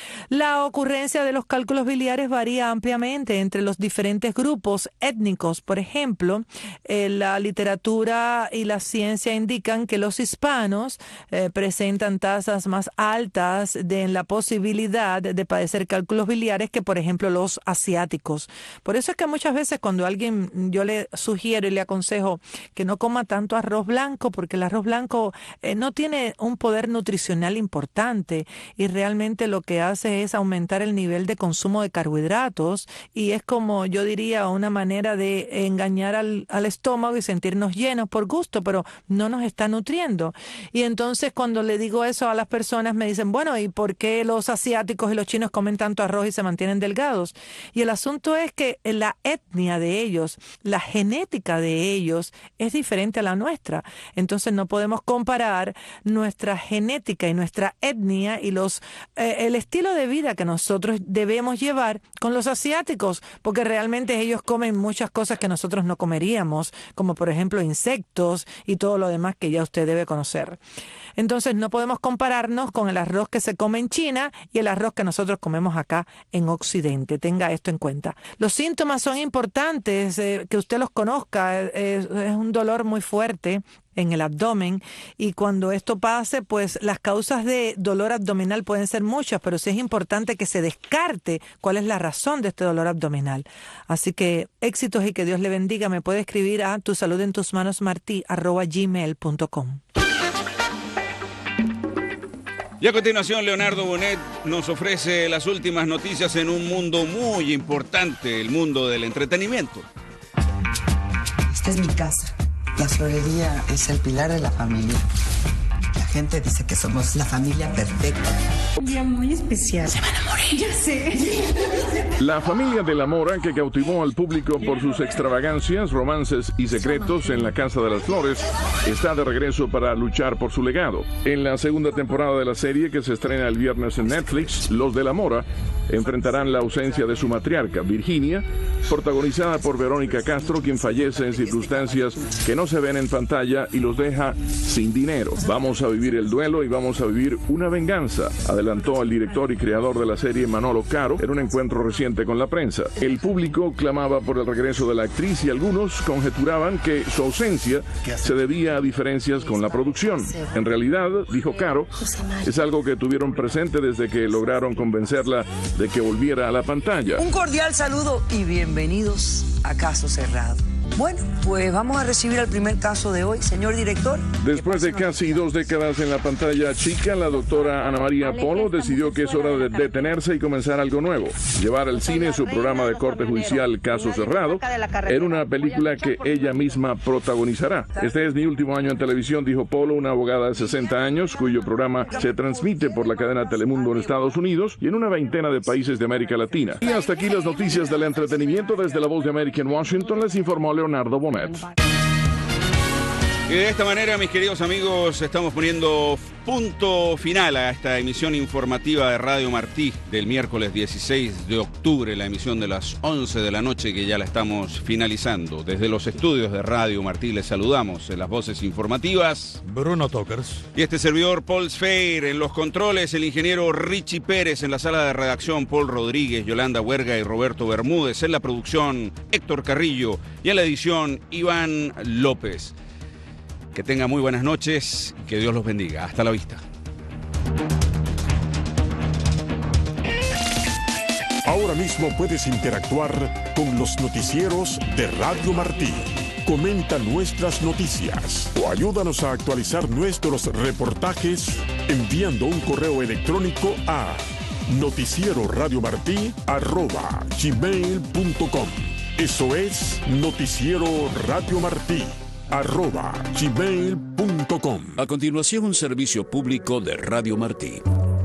La ocurrencia de los cálculos biliares varía ampliamente entre los diferentes grupos étnicos. Por ejemplo, la literatura y la ciencia indican que los hispanos presentan tasas más altas de la posibilidad de padecer cálculos biliares que, por ejemplo, los asiáticos. Por eso es que muchas veces cuando yo le sugiero y le aconsejo que no coma tanto arroz blanco, porque el arroz blanco no tiene un poder nutricional importante y realmente realmente lo que hace es aumentar el nivel de consumo de carbohidratos y es como yo diría una manera de engañar al estómago y sentirnos llenos por gusto, pero no nos está nutriendo. Y entonces cuando le digo eso a las personas me dicen, bueno, ¿y por qué los asiáticos y los chinos comen tanto arroz y se mantienen delgados? Y el asunto es que la etnia de ellos, la genética de ellos es diferente a la nuestra. Entonces no podemos comparar nuestra genética y nuestra etnia y el estilo de vida que nosotros debemos llevar con los asiáticos, porque realmente ellos comen muchas cosas que nosotros no comeríamos, como por ejemplo insectos y todo lo demás que ya usted debe conocer. Entonces no podemos compararnos con el arroz que se come en China y el arroz que nosotros comemos acá en Occidente. Tenga esto en cuenta. Los síntomas son importantes, que usted los conozca. Es un dolor muy fuerte en el abdomen y cuando esto pase, pues las causas de dolor abdominal pueden ser muchas, pero sí es importante que se descarte cuál es la razón de este dolor abdominal. Así que éxitos y que Dios le bendiga. Me puede escribir a tusaludentusmanosmarti@gmail.com. Y a continuación, Leonardo Bonet nos ofrece las últimas noticias en un mundo muy importante, el mundo del entretenimiento. Esta es mi casa. La florería es el pilar de la familia. La gente dice que somos la familia perfecta. Un día muy especial. Se van a morir. Ya sé. La familia de la Mora, que cautivó al público por sus extravagancias, romances y secretos en la Casa de las Flores, está de regreso para luchar por su legado. En la segunda temporada de la serie, que se estrena el viernes en Netflix, los de la Mora enfrentarán la ausencia de su matriarca, Virginia, protagonizada por Verónica Castro, quien fallece en circunstancias que no se ven en pantalla y los deja sin dinero. Vamos a vivir el duelo y vamos a vivir una venganza, adelantó el director y creador de la serie, Manolo Caro, en un encuentro reciente con la prensa. El público clamaba por el regreso de la actriz y algunos conjeturaban que su ausencia se debía a diferencias con la producción. En realidad, dijo Caro, es algo que tuvieron presente desde que lograron convencerla de que volviera a la pantalla. Un cordial saludo y bienvenidos a Caso Cerrado. Bueno, pues vamos a recibir el primer caso de hoy, señor director. Después de casi 2 décadas en la pantalla chica, la doctora Ana María Polo decidió que es hora de detenerse y comenzar algo nuevo. Llevar al cine su programa de corte judicial Caso Cerrado en una película que ella misma protagonizará. Este es mi último año en televisión, dijo Polo, una abogada de 60 años, cuyo programa se transmite por la cadena Telemundo en Estados Unidos y en una veintena de países de América Latina. Y hasta aquí las noticias del entretenimiento. Desde la Voz de América en Washington les informó Leonardo Bonet. Y de esta manera, mis queridos amigos, estamos poniendo punto final a esta emisión informativa de Radio Martí del miércoles 16 de octubre, la emisión de las 11 de la noche, que ya la estamos finalizando. Desde los estudios de Radio Martí les saludamos en las voces informativas Bruno Tokers y este servidor Paul Sfeir. En los controles, el ingeniero Richie Pérez. En la sala de redacción, Paul Rodríguez, Yolanda Huerga y Roberto Bermúdez. En la producción, Héctor Carrillo. Y en la edición, Iván López. Que tengan muy buenas noches y que Dios los bendiga. Hasta la vista. Ahora mismo puedes interactuar con los noticieros de Radio Martí. Comenta nuestras noticias o ayúdanos a actualizar nuestros reportajes enviando un correo electrónico a noticieroradiomartí@gmail.com. Eso es noticieroradiomartí@gmail.com. A continuación, un servicio público de Radio Martí.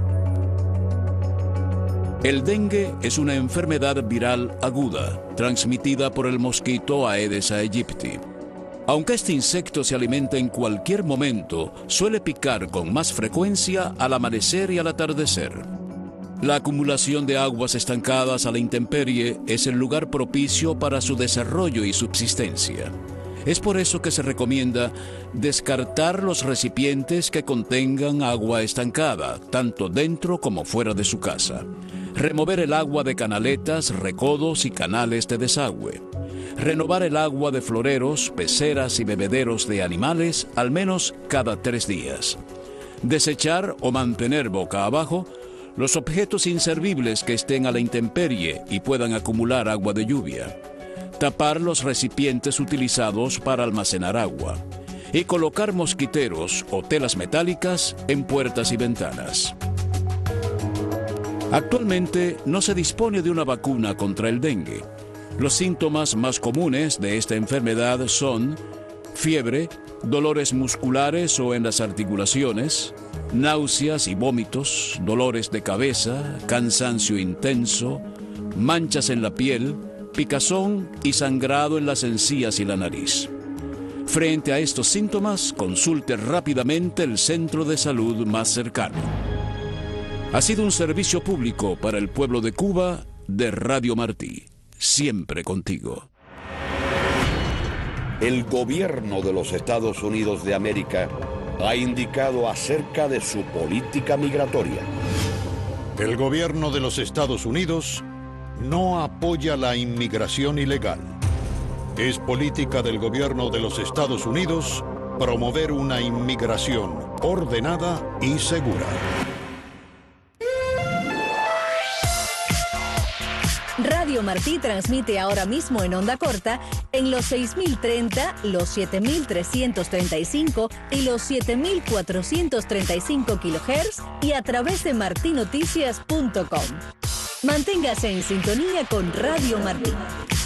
El dengue es una enfermedad viral aguda, transmitida por el mosquito Aedes aegypti. Aunque este insecto se alimenta en cualquier momento, suele picar con más frecuencia al amanecer y al atardecer. La acumulación de aguas estancadas a la intemperie es el lugar propicio para su desarrollo y subsistencia. Es por eso que se recomienda descartar los recipientes que contengan agua estancada, tanto dentro como fuera de su casa. Remover el agua de canaletas, recodos y canales de desagüe. Renovar el agua de floreros, peceras y bebederos de animales al menos cada 3 días. Desechar o mantener boca abajo los objetos inservibles que estén a la intemperie y puedan acumular agua de lluvia. Tapar los recipientes utilizados para almacenar agua y colocar mosquiteros o telas metálicas en puertas y ventanas. Actualmente no se dispone de una vacuna contra el dengue. Los síntomas más comunes de esta enfermedad son fiebre, dolores musculares o en las articulaciones, náuseas y vómitos, dolores de cabeza, cansancio intenso, manchas en la piel, picazón y sangrado en las encías y la nariz. Frente a estos síntomas, consulte rápidamente el centro de salud más cercano. Ha sido un servicio público para el pueblo de Cuba de Radio Martí. Siempre contigo. El gobierno de los Estados Unidos de América ha indicado acerca de su política migratoria. El gobierno de los Estados Unidos no apoya la inmigración ilegal. Es política del gobierno de los Estados Unidos promover una inmigración ordenada y segura. Radio Martí transmite ahora mismo en onda corta en los 6030, los 7335 y los 7435 kHz y a través de martinoticias.com. Manténgase en sintonía con Radio Martí.